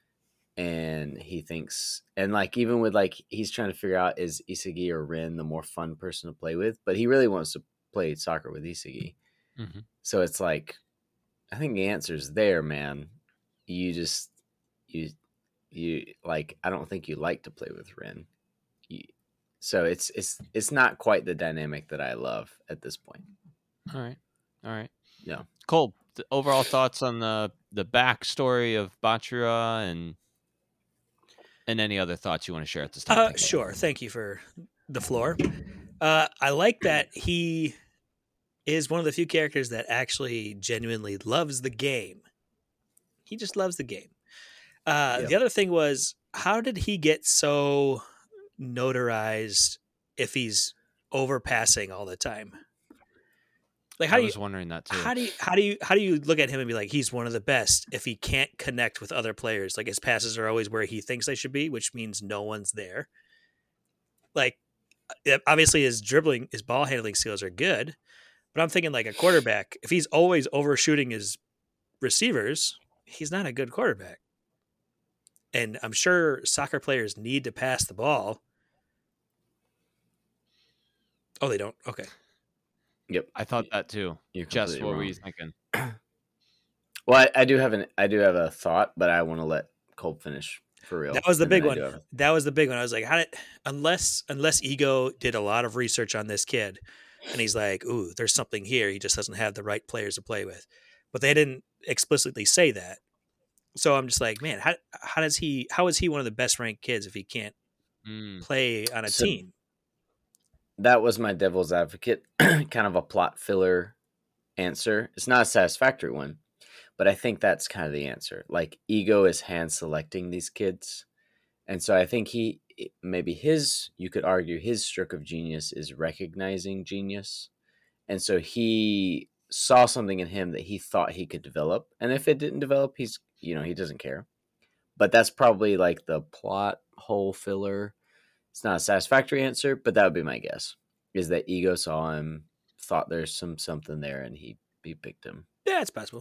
And he thinks, and like, even with like, he's trying to figure out, is Isagi or Ren the more fun person to play with? But he really wants to play soccer with Isagi. Mm-hmm. So it's like, I think the answer's there, man. You just, you, you like, I don't think you like to play with Ren. You, so it's, it's, it's not quite the dynamic that I love at this point. All right. All right. Yeah. Cole, the overall thoughts on the, the backstory of Bachira and, And any other thoughts you want to share at this time? Uh, sure. Thank you for the floor. Uh, I like that he is one of the few characters that actually genuinely loves the game. He just loves the game. Uh, Yep. The other thing was, how did he get so notarized if he's overpassing all the time? Like, how I do was you, wondering that too. How do you how do you how do you look at him and be like, he's one of the best if he can't connect with other players? Like his passes are always where he thinks they should be, which means no one's there. Like obviously his dribbling, his ball handling skills are good, but I'm thinking like a quarterback, if he's always overshooting his receivers, he's not a good quarterback. And I'm sure soccer players need to pass the ball. Oh, they don't? Okay. Yep. I thought that too. You're Jess, completely what wrong. were you thinking? Well, I, I do have an I do have a thought, but I want to let Cole finish for real. That was the and then big I do one. have a- That was the big one. I was like, how did unless unless Ego did a lot of research on this kid and he's like, ooh, there's something here. He just doesn't have the right players to play with. But they didn't explicitly say that. So I'm just like, man, how how does he how is he one of the best ranked kids if he can't Mm. play on a So- team? That was my devil's advocate, kind of a plot filler answer. It's not a satisfactory one, but I think that's kind of the answer. Like, Ego is hand selecting these kids. And so I think he, maybe his, you could argue his stroke of genius is recognizing genius. And so he saw something in him that he thought he could develop. And if it didn't develop, he's, you know, he doesn't care. But that's probably like the plot hole filler. It's not a satisfactory answer, but that would be my guess. Is that Ego saw him, thought there's some something there, and he he picked him. Yeah, it's possible.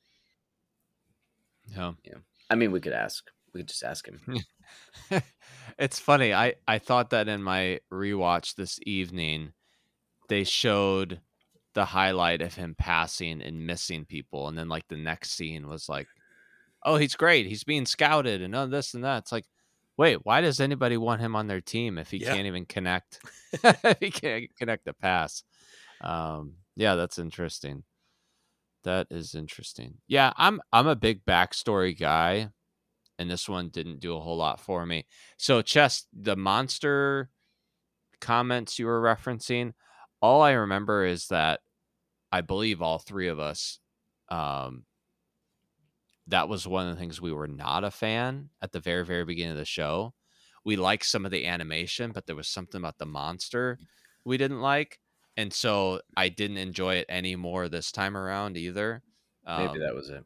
Yeah. I mean, we could ask. We could just ask him. It's funny. I, I thought that in my rewatch this evening, they showed the highlight of him passing and missing people. And then, like, the next scene was like, oh, he's great. He's being scouted and oh, this and that. It's like, wait, why does anybody want him on their team if he Yeah. can't even connect? If he can't connect the pass. Um, yeah, that's interesting. That is interesting. Yeah, I'm I'm a big backstory guy, and this one didn't do a whole lot for me. So, Chess, the monster comments you were referencing, all I remember is that I believe all three of us, um, that was one of the things we were not a fan at the very, very beginning of the show. We liked some of the animation, but there was something about the monster we didn't like. And so I didn't enjoy it any more this time around either. Um, Maybe that was it.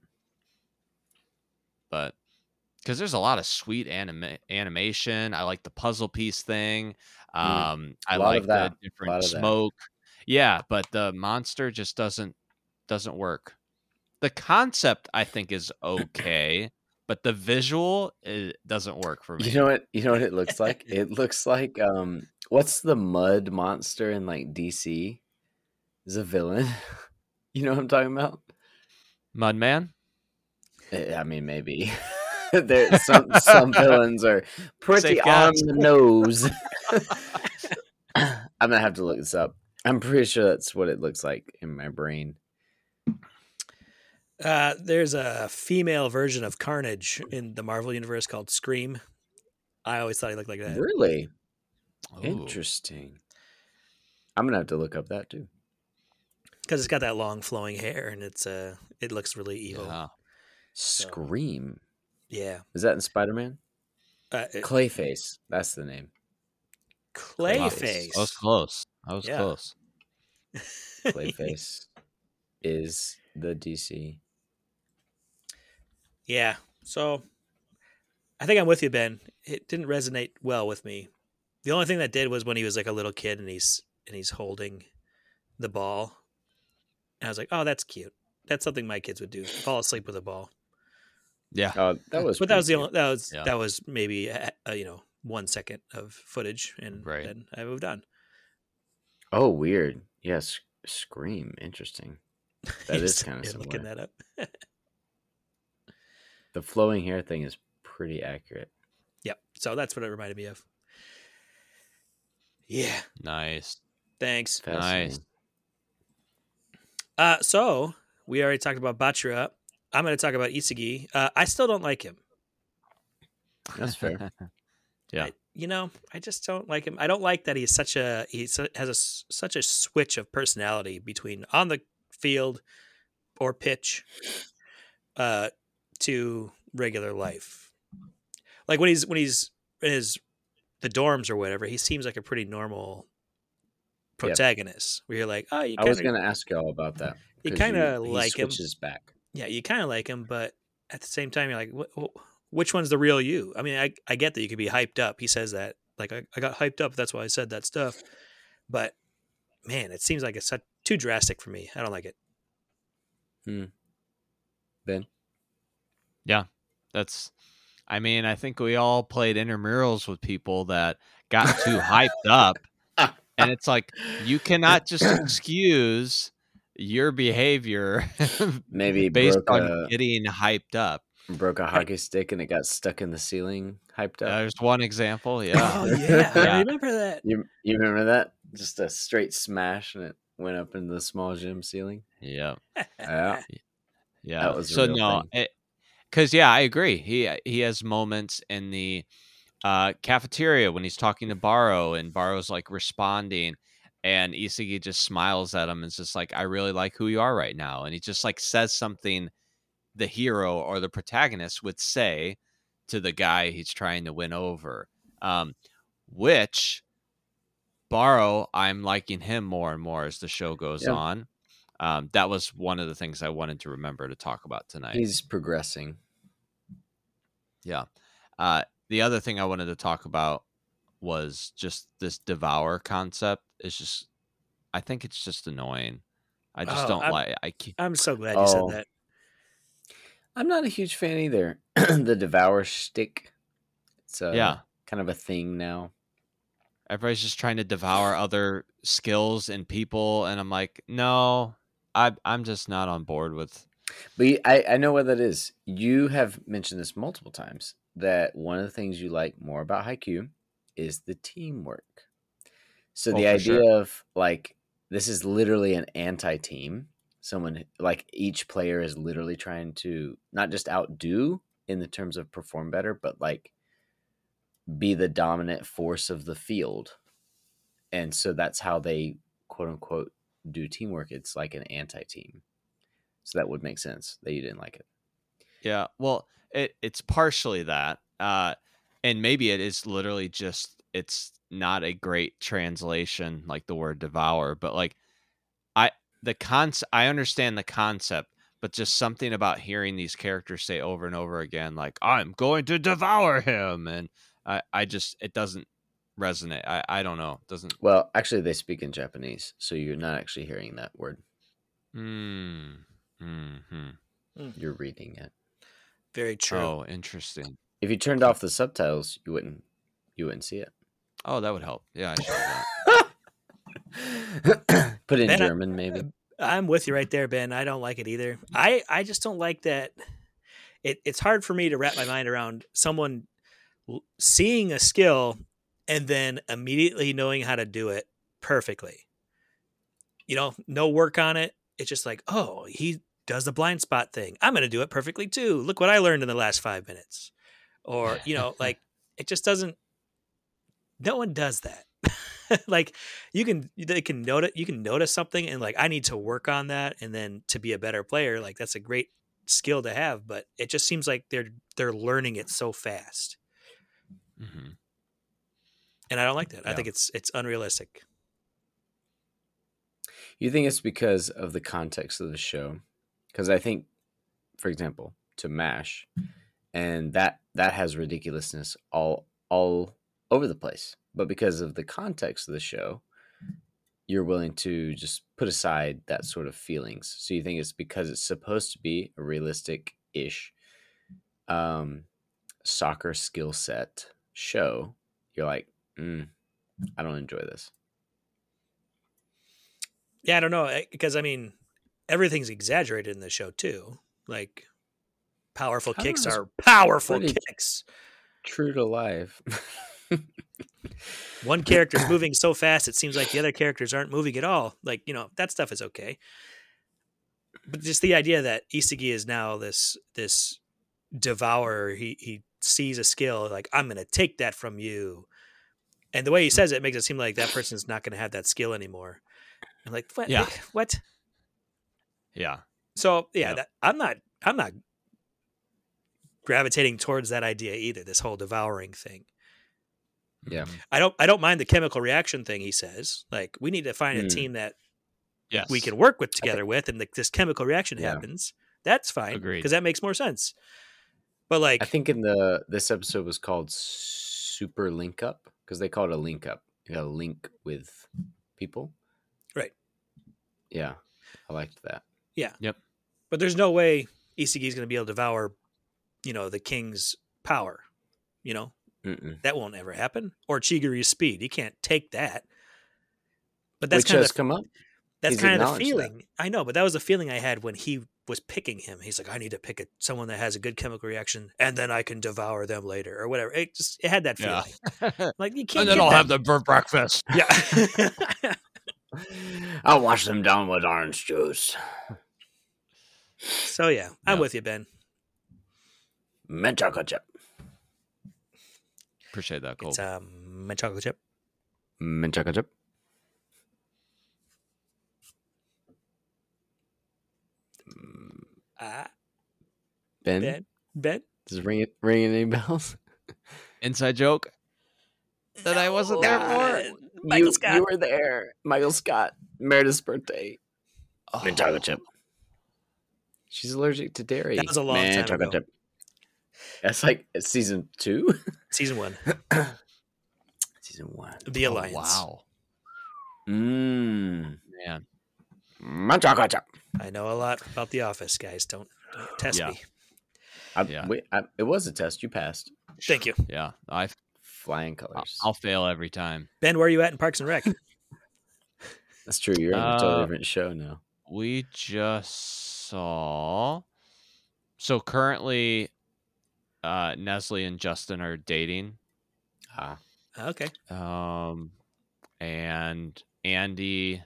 But because there's a lot of sweet anima- animation. I like the puzzle piece thing. Um, I A lot like of the that. A lot different of that. smoke. Yeah, but the monster just doesn't doesn't work. The concept I think is okay, but the visual it doesn't work for me. You know what? You know what it looks like? It looks like um, what's the mud monster in like D C? Is a villain. You know what I'm talking about? Mudman? Eh, I mean, maybe. There some some villains are pretty Safe on guys. the nose. I'm gonna have to look this up. I'm pretty sure that's what it looks like in my brain. Uh, there's a female version of Carnage in the Marvel universe called Scream. I always thought he looked like that. Really Ooh. interesting. I'm gonna have to look up that too. Because it's got that long flowing hair and it's uh it looks really evil. Yeah. Scream. Yeah. Is that in Spider-Man? Uh, it- Clayface. That's the name. Clayface. I was close. I was Yeah. close. Clayface is the D C. Yeah. So I think I'm with you, Ben. It didn't resonate well with me. The only thing that did was when he was like a little kid and he's and he's holding the ball. And I was like, oh, that's cute. That's something my kids would do. Fall asleep with a ball. Yeah. Oh, that was. But that pretty was the cute. only that was Yeah. that was maybe uh, uh, you know one second of footage, and Right. then I moved on. Oh, weird. Yes, Scream. Interesting. That is Just kind of looking similar. that up. The flowing hair thing is pretty accurate. Yep. So that's what it reminded me of. Yeah. Nice. Thanks. Fascinating. Uh, so we already talked about Bachira. I'm going to talk about Isugi. Uh, I still don't like him. That's fair. Yeah. I, you know, I just don't like him. I don't like that he's such a he has a s- such a switch of personality between on the field or pitch uh, to regular life. Like when he's when he's in his the dorms or whatever, he seems like a pretty normal protagonist. Where you're like, oh, you I was kind of going to ask y'all about that. you 'cause kind of he like him. switches back. Yeah, you kind of like him, but at the same time, you're like, wh- wh- which one's the real you? I mean, I I get that you could be hyped up. He says that, like, I, I got hyped up. That's why I said that stuff. But man, it seems like it's such, too drastic for me. I don't like it. Ben? That's I mean, I think we all played intramurals with people that got too hyped up. And it's like, you cannot just excuse your behavior Maybe based broke on a getting hyped up. broke a Right. hockey stick and it got stuck in the ceiling, hyped up. There's one example. Yeah. Oh yeah, I Yeah. remember that. You you remember that? Just a straight smash and it went up into the small gym ceiling. Yeah. Yeah, Yeah. that was a so real no, thing. because yeah, I agree. He he has moments in the uh, cafeteria when he's talking to Baro, and Baro's like responding, and Isagi just smiles at him and is just like, "I really like who you are right now," and he just like says something the hero or the protagonist would say to the guy he's trying to win over. Um, which Baro, I'm liking him more and more as the show goes Yeah. on. Um, that was one of the things I wanted to remember to talk about tonight. He's progressing. Yeah. Uh, the other thing I wanted to talk about was just this devour concept. It's just, I think it's just annoying. I just Oh, don't I'm- like. I can't. I'm so glad you Oh. said that. I'm not a huge fan either. The devour shtick. It's uh, Yeah. kind of a thing now. Everybody's just trying to devour other skills and people, and I'm like, no, I, I'm just not on board with. But you- I, I know what that is. You have mentioned this multiple times, that one of the things you like more about Haikyuu is the teamwork. So Oh, the for idea sure. of like, this is literally an anti-team. Someone like each player is literally trying to not just outdo in the terms of perform better, but like be the dominant force of the field. And so that's how they quote unquote do teamwork. It's like an anti-team. So that would make sense that you didn't like it. Yeah, well, it it's partially that, uh, and maybe it is literally just it's not a great translation, like the word devour, but like I the concept I understand the concept, but just something about hearing these characters say over and over again, like I'm going to devour him, and I I just it doesn't resonate. I I don't know, it doesn't. Well, actually, they speak in Japanese, so you're not actually hearing that word. Hmm. Hmm. You're reading it. Very true. Oh, interesting. If you turned off the subtitles, you wouldn't. You wouldn't see it. Oh, that would help. Yeah, I should have that. Put in Ben, I- German, maybe. I'm with you right there, Ben. I don't like it either. I, I just don't like that. It, it's hard for me to wrap my mind around someone l- seeing a skill and then immediately knowing how to do it perfectly. You know, no work on it. It's just like, oh, he does the blind spot thing. I'm going to do it perfectly too. Look what I learned in the last five minutes. Or, you know, like it just doesn't, no one does that. Like you can, they can notice, you can notice something and like, I need to work on that. And then to be a better player, like that's a great skill to have, but it just seems like they're, they're learning it so fast. Hmm. And I don't like that. I Yeah. think it's, it's unrealistic. You think it's because of the context of the show? Because I think, for example, to MASH, and that that has ridiculousness all all over the place. But because of the context of the show, you're willing to just put aside that sort of feelings. So you think it's because it's supposed to be a realistic-ish um, soccer skill set show. You're like, mm, I don't enjoy this. Yeah, I don't know. Because I mean, everything's exaggerated in the show too. Like powerful I don't kicks know, it's are powerful pretty- kicks. True to life. One character's moving so fast, it seems like the other characters aren't moving at all. Like, you know, that stuff is okay. But just the idea that Isagi is now this this devourer, he he sees a skill, like, I'm gonna take that from you. And the way he says it makes it seem like that person's not gonna have that skill anymore. I'm like, what Yeah. what? Yeah. So yeah, Yep. that, I'm not I'm not gravitating towards that idea either, this whole devouring thing. Yeah. Mhm. I don't I don't mind the chemical reaction thing he says. Like we need to find a Hmm. team that Yes. we can work with together with, and like this chemical reaction Yeah. happens. That's fine Agreed. because that makes more sense. But like, I think in the this episode was called Super Link Up because they call it a link up. You got to link with people. Right. Yeah, I liked that. yeah, Yep. but there's no way Isagi is going to be able to devour, you know, the king's power. You know, Mm-mm. that won't ever happen. Or Chiguryu's speed. You can't take that. But that's Which kind has of the, come up. that's He's kind of the acknowledged that. feeling. I know, but that was the feeling I had when he was picking him. He's like, I need to pick a, someone that has a good chemical reaction, and then I can devour them later, or whatever. It just it had that Yeah. feeling. Like you can't. And then get I'll that. have them for breakfast. Yeah. I'll wash them down with orange juice. So yeah, I'm Yeah. with you, Ben. Mint chocolate chip. Appreciate that, Cole. It's um, mint chocolate chip. Mint chocolate chip. Ah, Ben, Ben, Ben. does it ring it ringing any bells? Inside joke that I wasn't there for. Michael you, Scott. you were there. Michael Scott. Meredith's birthday. Oh, Mint chocolate chip. She's allergic to dairy. That was a long Mint time chocolate ago. chip. That's like season two. Season one, Season one. The oh, Alliance. wow. Mmm. Man. Mint chocolate chip. I know a lot about The Office, guys. Don't, don't test Yeah. me. I, Yeah. wait, I, it was a test. You passed. Thank you, Yeah. I, Flying colors. I'll fail every time. Ben. Where are you at in Parks and Rec? That's true. You're in a totally Uh, different show now. We just saw. So currently, uh, Nestle and Justin are dating. Ah. Okay, Um, and Andy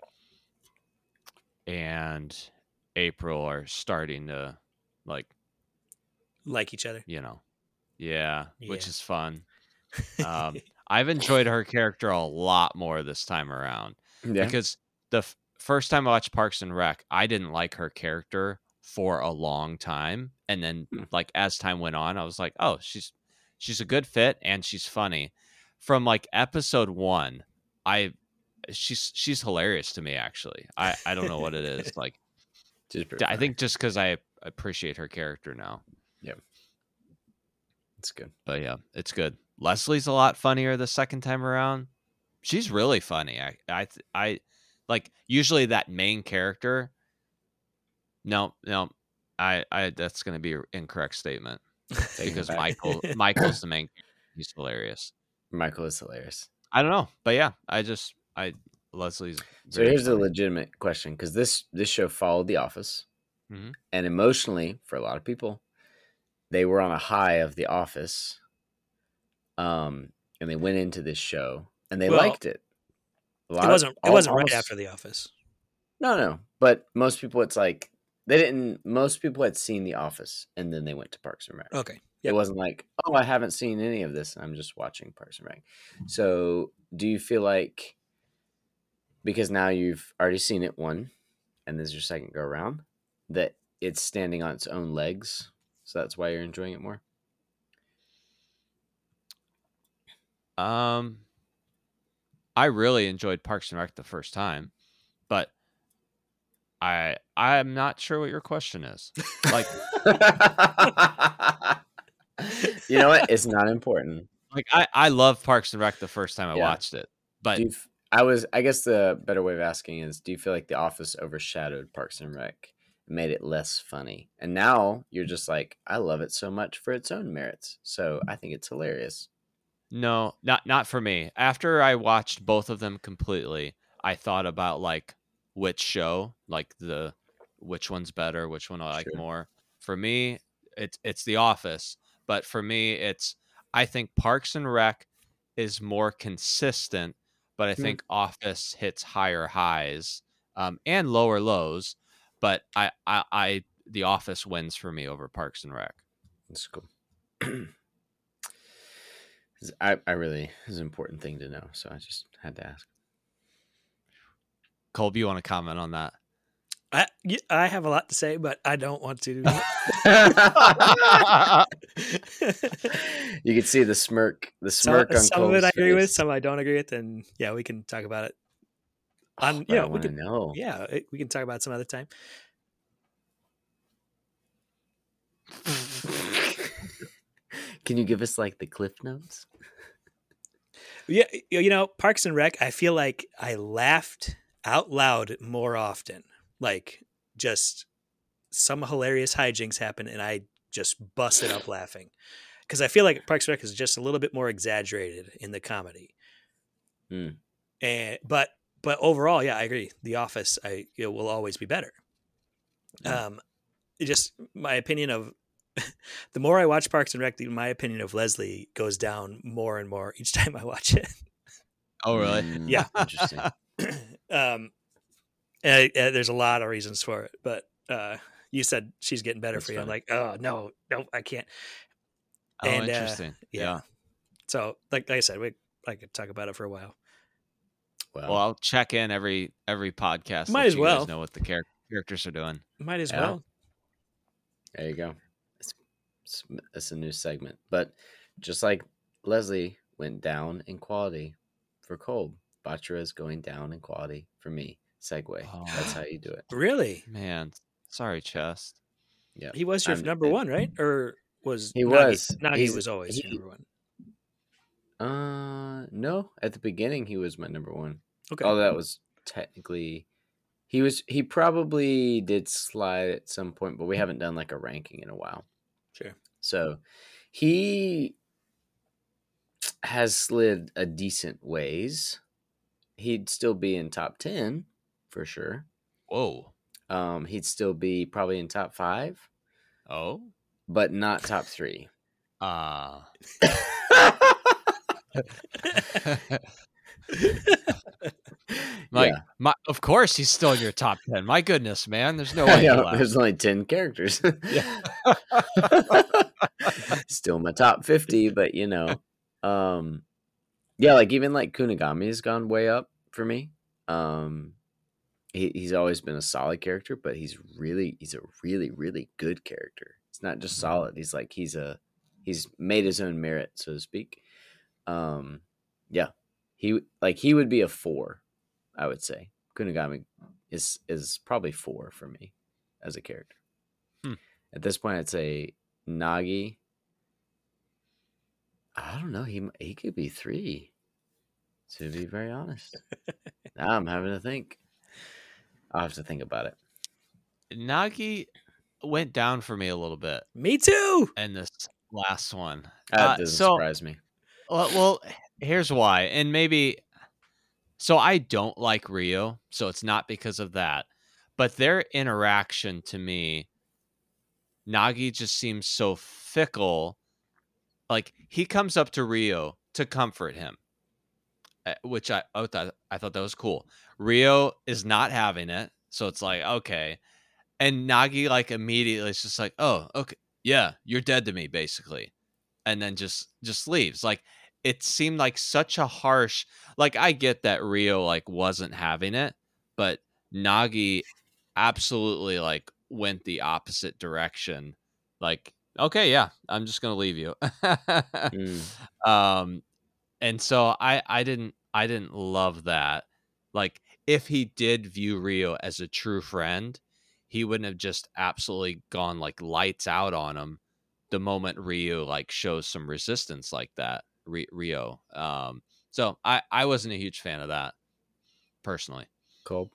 and April are starting to, like, like each other. you know, yeah, which Yeah. is fun. Um, I've enjoyed her character a lot more this time around Yeah. because the f- first time I watched Parks and Rec, I didn't like her character for a long time, and then Hmm. like as time went on, I was like, oh, she's she's a good fit and she's funny. From like episode one, I she's she's hilarious to me actually. I I don't know what it is like. She's pretty I funny. think just because I appreciate her character now. it's good. But yeah, it's good. Leslie's a lot funnier the second time around. She's really funny. I I I like usually that main character. No, no, I I that's going to be an incorrect statement Take it because back. Michael Michael's the main. He's hilarious. Michael is hilarious. I don't know, but yeah, I just I Leslie's. So very here's a funny. legitimate question, because this this show followed The Office, Mhm. and emotionally, for a lot of people, they were on a high of The Office, um, and they went into this show and they Well, liked it. A lot It of- wasn't. It all- wasn't right almost- after The Office. No, no, but most people, it's like they didn't. Most people had seen The Office, and then they went to Parks and Rec. Okay. It Yep. wasn't like, oh, I haven't seen any of this. I'm just watching Parks and Rec. So, do you feel like because now you've already seen it one, and this is your second go around, that it's standing on its own legs? So that's why you're enjoying it more. Um, I really enjoyed Parks and Rec the first time, but I I'm not sure what your question is. Like you know what? It's not important. like I I love Parks and Rec the first time I Yeah. watched it, but Do you f- I was. I guess the better way of asking is, do you feel like The Office overshadowed Parks and Rec, made it less funny, and now you're just like, I love it so much for its own merits. So I think it's hilarious. no, not not for me. After I watched both of them completely, I thought about like which show, like the which one's better, which one I like Sure. more. For me, it's it's The Office, but for me, it's I think Parks and Rec is more consistent, but I Hmm. think Office hits higher highs um, and lower lows. But I, I, I, The Office wins for me over Parks and Rec. That's cool. I, I really is an important thing to know, so I just had to ask. Colby, you want to comment on that? I y- I have a lot to say, but I don't want to. You could see the smirk, the some smirk on some of it Cole's I agree with, face. some I don't agree with, and yeah, we can talk about it. Oh, on- you but I know, we want to could- know. Yeah, it, we can talk about it some other time. Can you give us like the cliff notes? Yeah, y- you know, Parks and Rec, I feel like I laughed out loud more often. Like, just some hilarious hijinks happen, and I just busted up laughing. because I feel like Parks and Rec is just a little bit more exaggerated in the comedy. Mm. And but but overall, yeah, I agree. The Office, I it will always be better. Yeah. Um, it just my opinion of the more I watch Parks and Rec, the, my opinion of Leslie goes down more and more each time I watch it. Oh, really? Mm, Yeah. Interesting. um, and, and there's a lot of reasons for it, but uh, you said she's getting better That's for you. I'm funny. like, oh no, no, I can't. Oh, And, uh, interesting. yeah. yeah. So, like, like I said, we I could talk about it for a while. Well, Well, I'll check in every every podcast. Might let as you well. guys know what the char- characters are doing. Might as Yeah. well. there you go. It's, it's, it's a new segment. But just like Leslie went down in quality for Cold, Bachira is going down in quality for me. Segue. Oh. That's how you do it. Really? Man, sorry, Chest. Yeah. He was your I'm- number it- one, right? Or was He Nagi? was. Nagi He's- was always your he- number one. Uh, no. At the beginning, he was my number one. Okay. Although that was technically, he was. He probably did slide at some point, but we haven't done like a ranking in a while. Sure. So he has slid a decent ways. He'd still be in top ten for sure. Whoa. Um, he'd still be probably in top five, Oh. but not top three. Ah. Like, Yeah. my, of course he's still in your top ten. My goodness, man. There's no I way he know, left. there's only ten characters. Yeah. Still my top fifty, but you know, um, yeah, like even like Kunigami has gone way up for me. Um, he, he's always been a solid character, but he's really, he's a really, really good character. It's not just solid. He's like, he's a, he's made his own merit, so to speak. Um, yeah, he like he would be a four, I would say. Kunigami is is probably four for me as a character. Hmm. At this point, I'd say Nagi. I don't know. He he could be three. To be very honest, now I'm having to think. I'll have to think about it. Nagi went down for me a little bit Me too. in this last one. That Uh, doesn't so, surprise me. well, well, here's why. And maybe, so I don't like Rio, so it's not because of that. But their interaction to me, Nagi just seems so fickle. Like, he comes up to Rio to comfort him, uh, which I, I thought I thought that was cool. Rio is not having it, so it's like, okay. And Nagi, like, immediately is just like, oh, okay, yeah, you're dead to me, basically. And then just just leaves. Like, it seemed like such a harsh, like, I get that Rio, like, wasn't having it, but Nagi absolutely, like, went the opposite direction. Like, okay, yeah, I'm just gonna leave you. Mm. Um, and so I I didn't I didn't love that. Like, if he did view Rio as a true friend, he wouldn't have just absolutely gone like lights out on him the moment Rio like shows some resistance like that. Rio. Um, so I I wasn't a huge fan of that personally. Cool.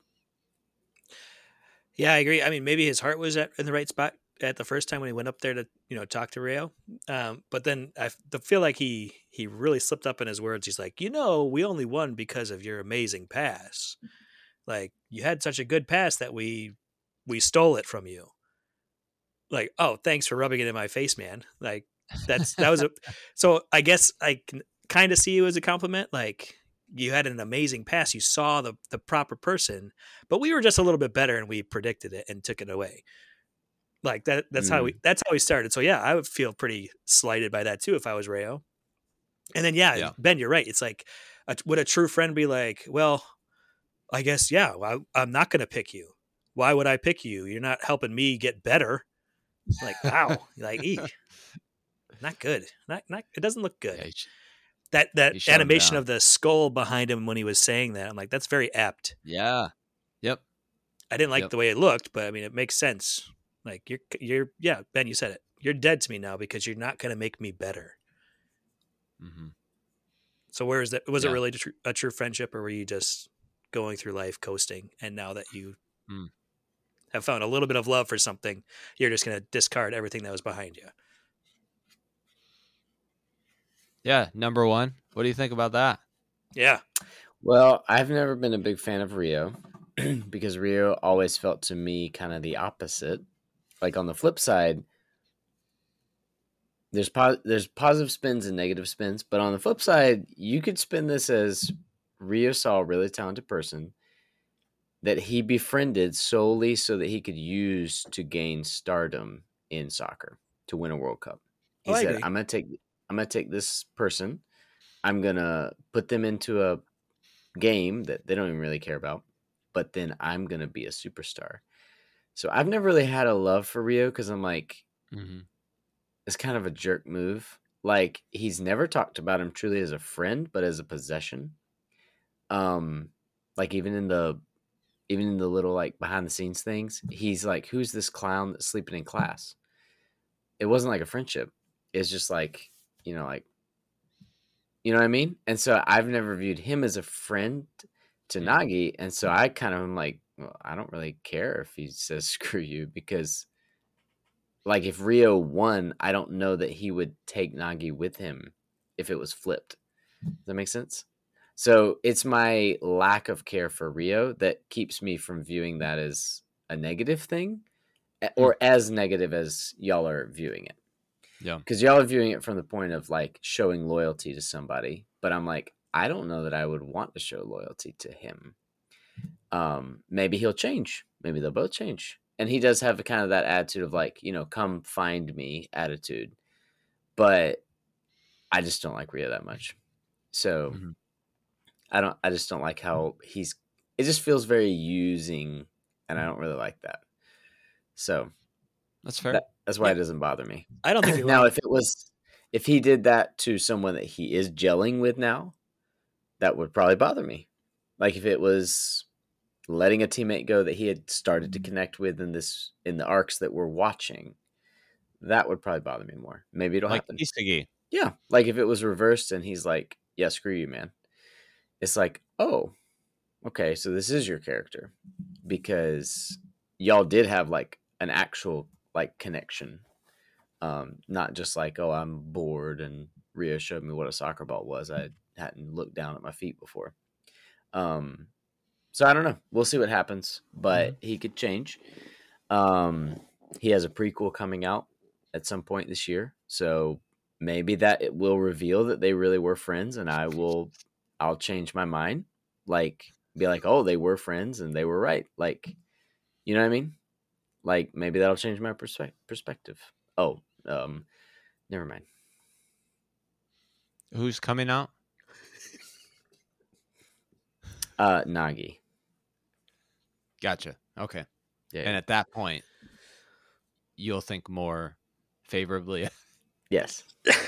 Yeah, I agree. I mean, maybe his heart was at, in the right spot at the first time when he went up there to, you know, talk to Rio. Um, but then I f- feel like he he really slipped up in his words. He's like, you know, we only won because of your amazing pass. Like, you had such a good pass that we we stole it from you. Like, oh, thanks for rubbing it in my face, man. Like, that's that was a. So I guess I can kind of see you as a compliment. Like, you had an amazing pass. You saw the the proper person, but we were just a little bit better, and we predicted it and took it away. Like that. That's how we. That's how we started. So yeah, I would feel pretty slighted by that too if I was Rayo. And then yeah, Yeah. Ben, you're right. It's like, a, would a true friend be like, well, I guess yeah, I, I'm not going to pick you. Why would I pick you? You're not helping me get better. Like, wow, like, ee, not good. Not not. It doesn't look good. Yeah, he sh- that he that shut him animation down. of the skull behind him when he was saying that, I'm like, that's very apt. yeah. Yep. I didn't like Yep. the way it looked, but I mean, it makes sense. Like, you're you're yeah, Ben, you said it. You're dead to me now because you're not going to make me better. Mm-hmm. So where is that? Was Yeah. it really a true, a true friendship, or were you just going through life coasting? And now that you Mm. have found a little bit of love for something, you're just going to discard everything that was behind you. Yeah, number one. What do you think about that? Yeah. Well, I've never been a big fan of Rio because Rio always felt to me kind of the opposite. Like on the flip side, there's po- there's positive spins and negative spins, but on the flip side, you could spin this as Rio saw a really talented person that he befriended solely so that he could use to gain stardom in soccer to win a World Cup. He Oh, I said, agree. "I'm gonna take I'm gonna take this person. I'm gonna put them into a game that they don't even really care about, but then I'm gonna be a superstar." So I've never really had a love for Rio because I'm like, Mm-hmm. it's kind of a jerk move. Like he's never talked about him truly as a friend, but as a possession. Um, like even in the even in the little like behind the scenes things, he's like, "Who's this clown that's sleeping in class?" It wasn't like a friendship. It's just like, you know, like you know what I mean? And so I've never viewed him as a friend to Mm. Nagi, and so I kind of am like, well, I don't really care if he says screw you because like if Rio won, I don't know that he would take Nagi with him if it was flipped. Does that make sense? So it's my lack of care for Rio that keeps me from viewing that as a negative thing or as negative as y'all are viewing it. Yeah. Because y'all are viewing it from the point of like showing loyalty to somebody. But I'm like, I don't know that I would want to show loyalty to him. Um, maybe he'll change. Maybe they'll both change. And he does have a kind of that attitude of like, you know, come find me attitude. But I just don't like Rio that much. So Mhm. I don't I just don't like how he's it just feels very using and I don't really like that. So That's fair. that, that's why Yeah. it doesn't bother me. I don't think you're Now wrong. if it was if he did that to someone that he is gelling with now, that would probably bother me. Like if it was letting a teammate go that he had started to connect with in this in the arcs that we're watching, that would probably bother me more. Maybe it'll Like happen. Isagi. Yeah. Like if it was reversed and he's like, yeah, screw you, man. It's like, oh, okay, so this is your character. Because y'all did have like an actual like connection. Um, not just like, oh, I'm bored and Rio showed me what a soccer ball was. I hadn't looked down at my feet before. Um, so I don't know. We'll see what happens, but he could change. Um, he has a prequel coming out at some point this year, so maybe that it will reveal that they really were friends, and I will, I'll change my mind. Like, be like, oh, they were friends and they were right. Like, you know what I mean? Like, maybe that'll change my perspe- perspective. Oh, um, never mind. Who's coming out? Uh, Nagi. Gotcha. Okay. Yeah. And at that point, you'll think more favorably. Yes.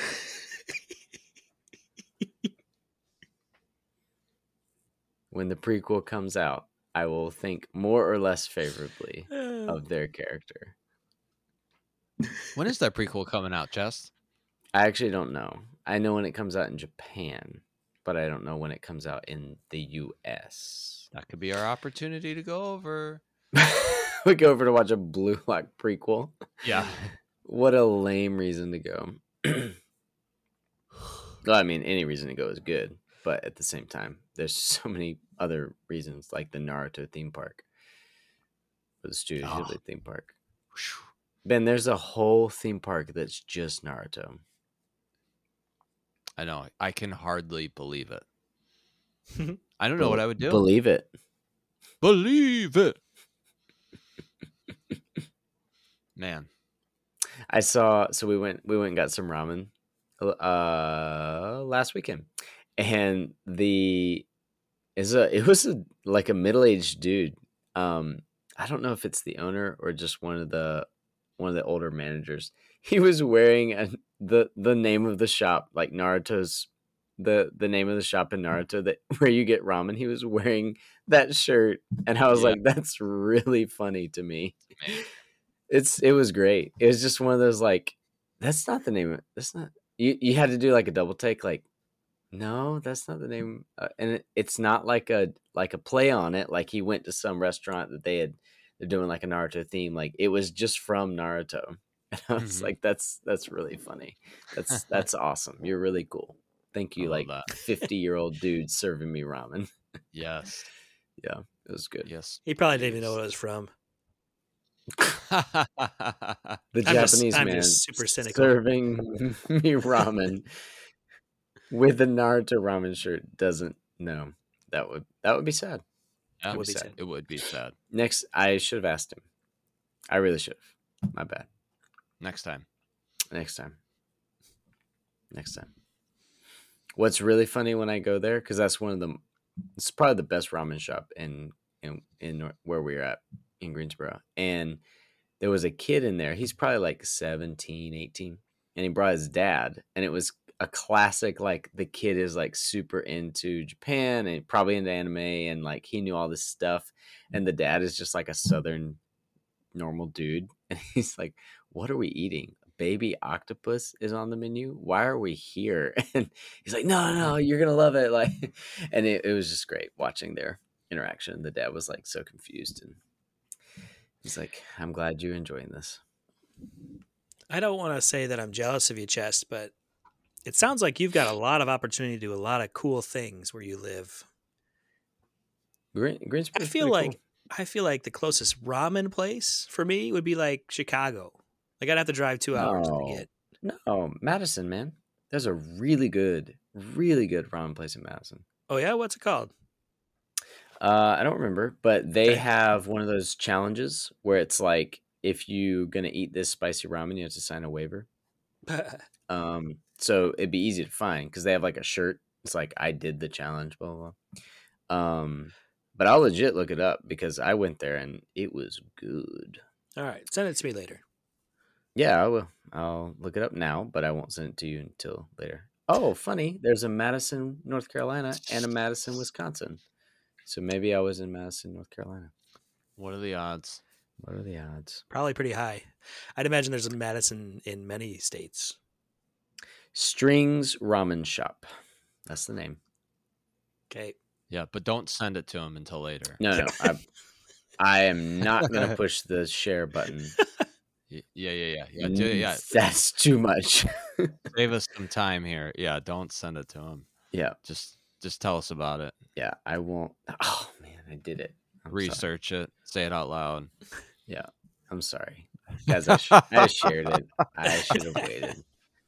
When the prequel comes out, I will think more or less favorably of their character. When is that prequel coming out, Jess? I actually don't know. I know when it comes out in Japan, but I don't know when it comes out in the U S. That could be our opportunity to go over. We go over to watch a Blue Lock prequel. Yeah. What a lame reason to go. Well, I mean, any reason to go is good, but at the same time, there's so many other reasons, like the Naruto theme park or the Studio Oh. Ghibli theme park. Ben, there's a whole theme park that's just Naruto. I know. I can hardly believe it. I don't know what I would do. Believe it. Believe it. Man. I saw. So we went. We went and got some ramen uh, last weekend, and the is a. It was a like a middle aged dude. Um, I don't know if it's the owner or just one of the one of the older managers. He was wearing a, the the name of the shop, like Naruto's the the name of the shop in Naruto that where you get ramen. He was wearing that shirt, and I was Yeah. like, that's really funny to me. Man. It's it was great. It was just one of those like, that's not the name. Of, that's not you. You had to do like a double take. Like, no, that's not the name. Uh, and it, it's not like a like a play on it. Like he went to some restaurant that they had they're doing like a Naruto theme. Like it was just from Naruto. And I was Mhm. like, that's that's really funny. That's that's awesome. You're really cool. thank I you, love like that. fifty year old dude serving me ramen. Yes. Yeah, it was good. Yes. He probably didn't even know please. what it was from. The I'm just- Japanese I'm man just super cynical. serving me ramen with the Naruto ramen shirt doesn't know. That would that would be sad. Yeah, It would be sad. sad. it would be sad. Next, I should have asked him. I really should have. My bad. Next time. Next time. Next time. What's really funny when I go there, because that's one of the, it's probably the best ramen shop in in in Nor- where we're at in Greensboro, and there was a kid in there. He's probably like seventeen, eighteen, and he brought his dad, and it was a classic, like the kid is like super into Japan and probably into anime, and like he knew all this stuff, and the dad is just like a southern normal dude, and he's like, what are we eating? Baby octopus is on the menu. Why are we here? And he's like, no, no, you're gonna love it. Like, and it, it was just great watching their interaction. The dad was like so confused, and he's like, I'm glad you're enjoying this. I don't want to say that I'm jealous of you, Chest, but it sounds like you've got a lot of opportunity to do a lot of cool things where you live. Green, Greensboro's I feel pretty like I feel like the closest ramen place for me would be like Chicago. Like I'd have to drive two hours No. to get. cool. No, Madison, man. There's a really good, really good ramen place in Madison. Oh yeah, what's it called? Uh, I don't remember, but they Okay. have one of those challenges where it's like, if you're gonna eat this spicy ramen, you have to sign a waiver. Um, so it'd be easy to find because they have like a shirt. It's like, I did the challenge, blah blah blah. Um, but I'll legit look it up because I went there and it was good. All right, send it to me later. Yeah, I will. I'll look it up now, but I won't send it to you until later. Oh, funny. There's a Madison, North Carolina, and a Madison, Wisconsin. So maybe I was in Madison, North Carolina. What are the odds? What are the odds? Probably pretty high. I'd imagine there's a Madison in many states. Strings Ramen Shop. That's the name. Okay. Yeah, but don't send it to him until later. No, no. I, I am not going to push the share button. Y- Yeah, yeah, yeah, yeah. do- yeah. That's too much. Save us some time here. Yeah, don't send it to him. Yeah, Just, just tell us about it. yeah. I won't. Oh, man. I did it. I'm sorry. Research it. Say it out loud. Yeah. I'm sorry. Guys, I, sh- I shared it. I should have waited.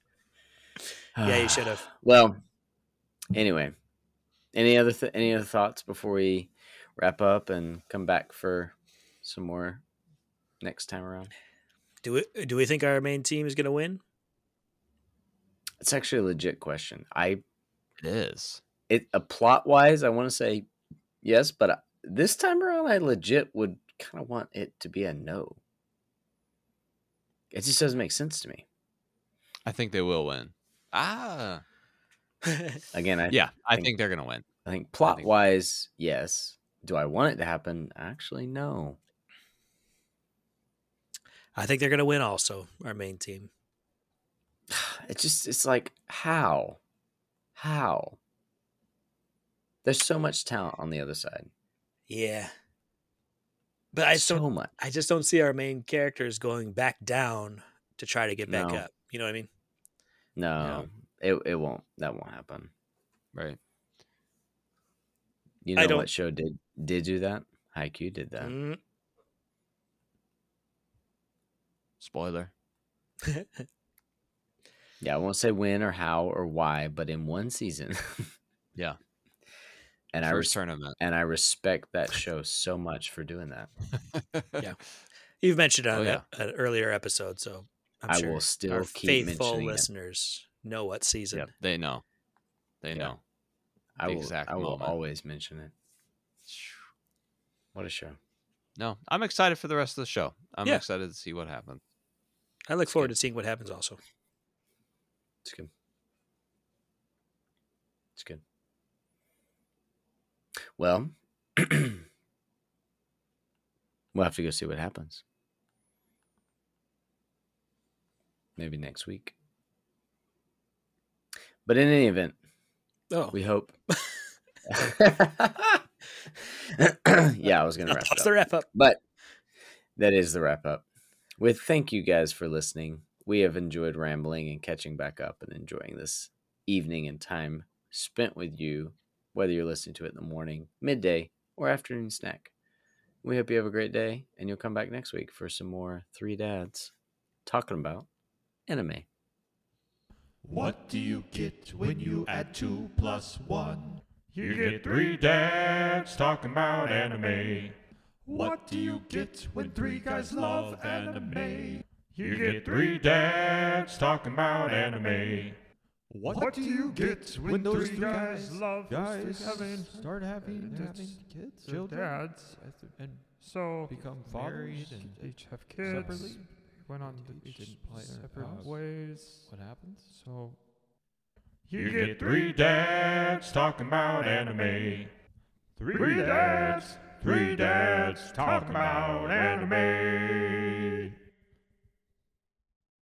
Yeah, you should have. Well, anyway, any other th- any other thoughts before we wrap up and come back for some more next time around? Do we do we think our main team is going to win? It's actually a legit question. I It is. it a plot wise, I want to say yes, but I- this time around, I legit would kind of want it to be a no. It just doesn't make sense to me. I think they will win. Ah, Again, I yeah. I think- think they're gonna win. I think plot wise, yes. Do I want it to happen? Actually, no. I think they're going to win also, our main team. It's just, it's like, how? How? There's so much talent on the other side. Yeah. But I just so don't much. I just don't see our main characters going back down to try to get back No. up. You know what I mean? No, it it won't. That won't happen. Right. You I know don't- what show did did do that? Haikyuu did that. Mm. Spoiler. Yeah, I won't say when or how or why, but in one season. Yeah. and I First res- tournament. and I respect that show so much for doing that. Yeah. You've mentioned it on Oh, yeah. a- an earlier episode, so I'm I sure will still our keep faithful mentioning it. listeners know what season. Yep. They know. They Yeah. know. I The will. exact I will moment. always mention it. What a show! No, I'm excited for the rest of the show. I'm Yeah. excited to see what happens. I look forward to seeing what happens also. It's good. It's good. Well, we'll have to go see what happens. Maybe next week. But in any event, Oh, we hope. Yeah, I was going to wrap that's it the up. wrap up. But that is the wrap up. With thank you guys for listening. We have enjoyed rambling and catching back up and enjoying this evening and time spent with you, whether you're listening to it in the morning, midday, or afternoon snack. We hope you have a great day, and you'll come back next week for some more Three Dads talking about anime. What do you get when you add two plus one? You get three dads talking about anime. What do you get when three guys love anime? You get three dads talking about anime. What do you get when those three guys love guys having start having, uh, having kids, children, dads, and so become married fathers and and each have kids. separately? Went on Each each didn't play- separate uh, ways. What happens? So you get three dads talking about anime. Three dads, three dads talking about anime.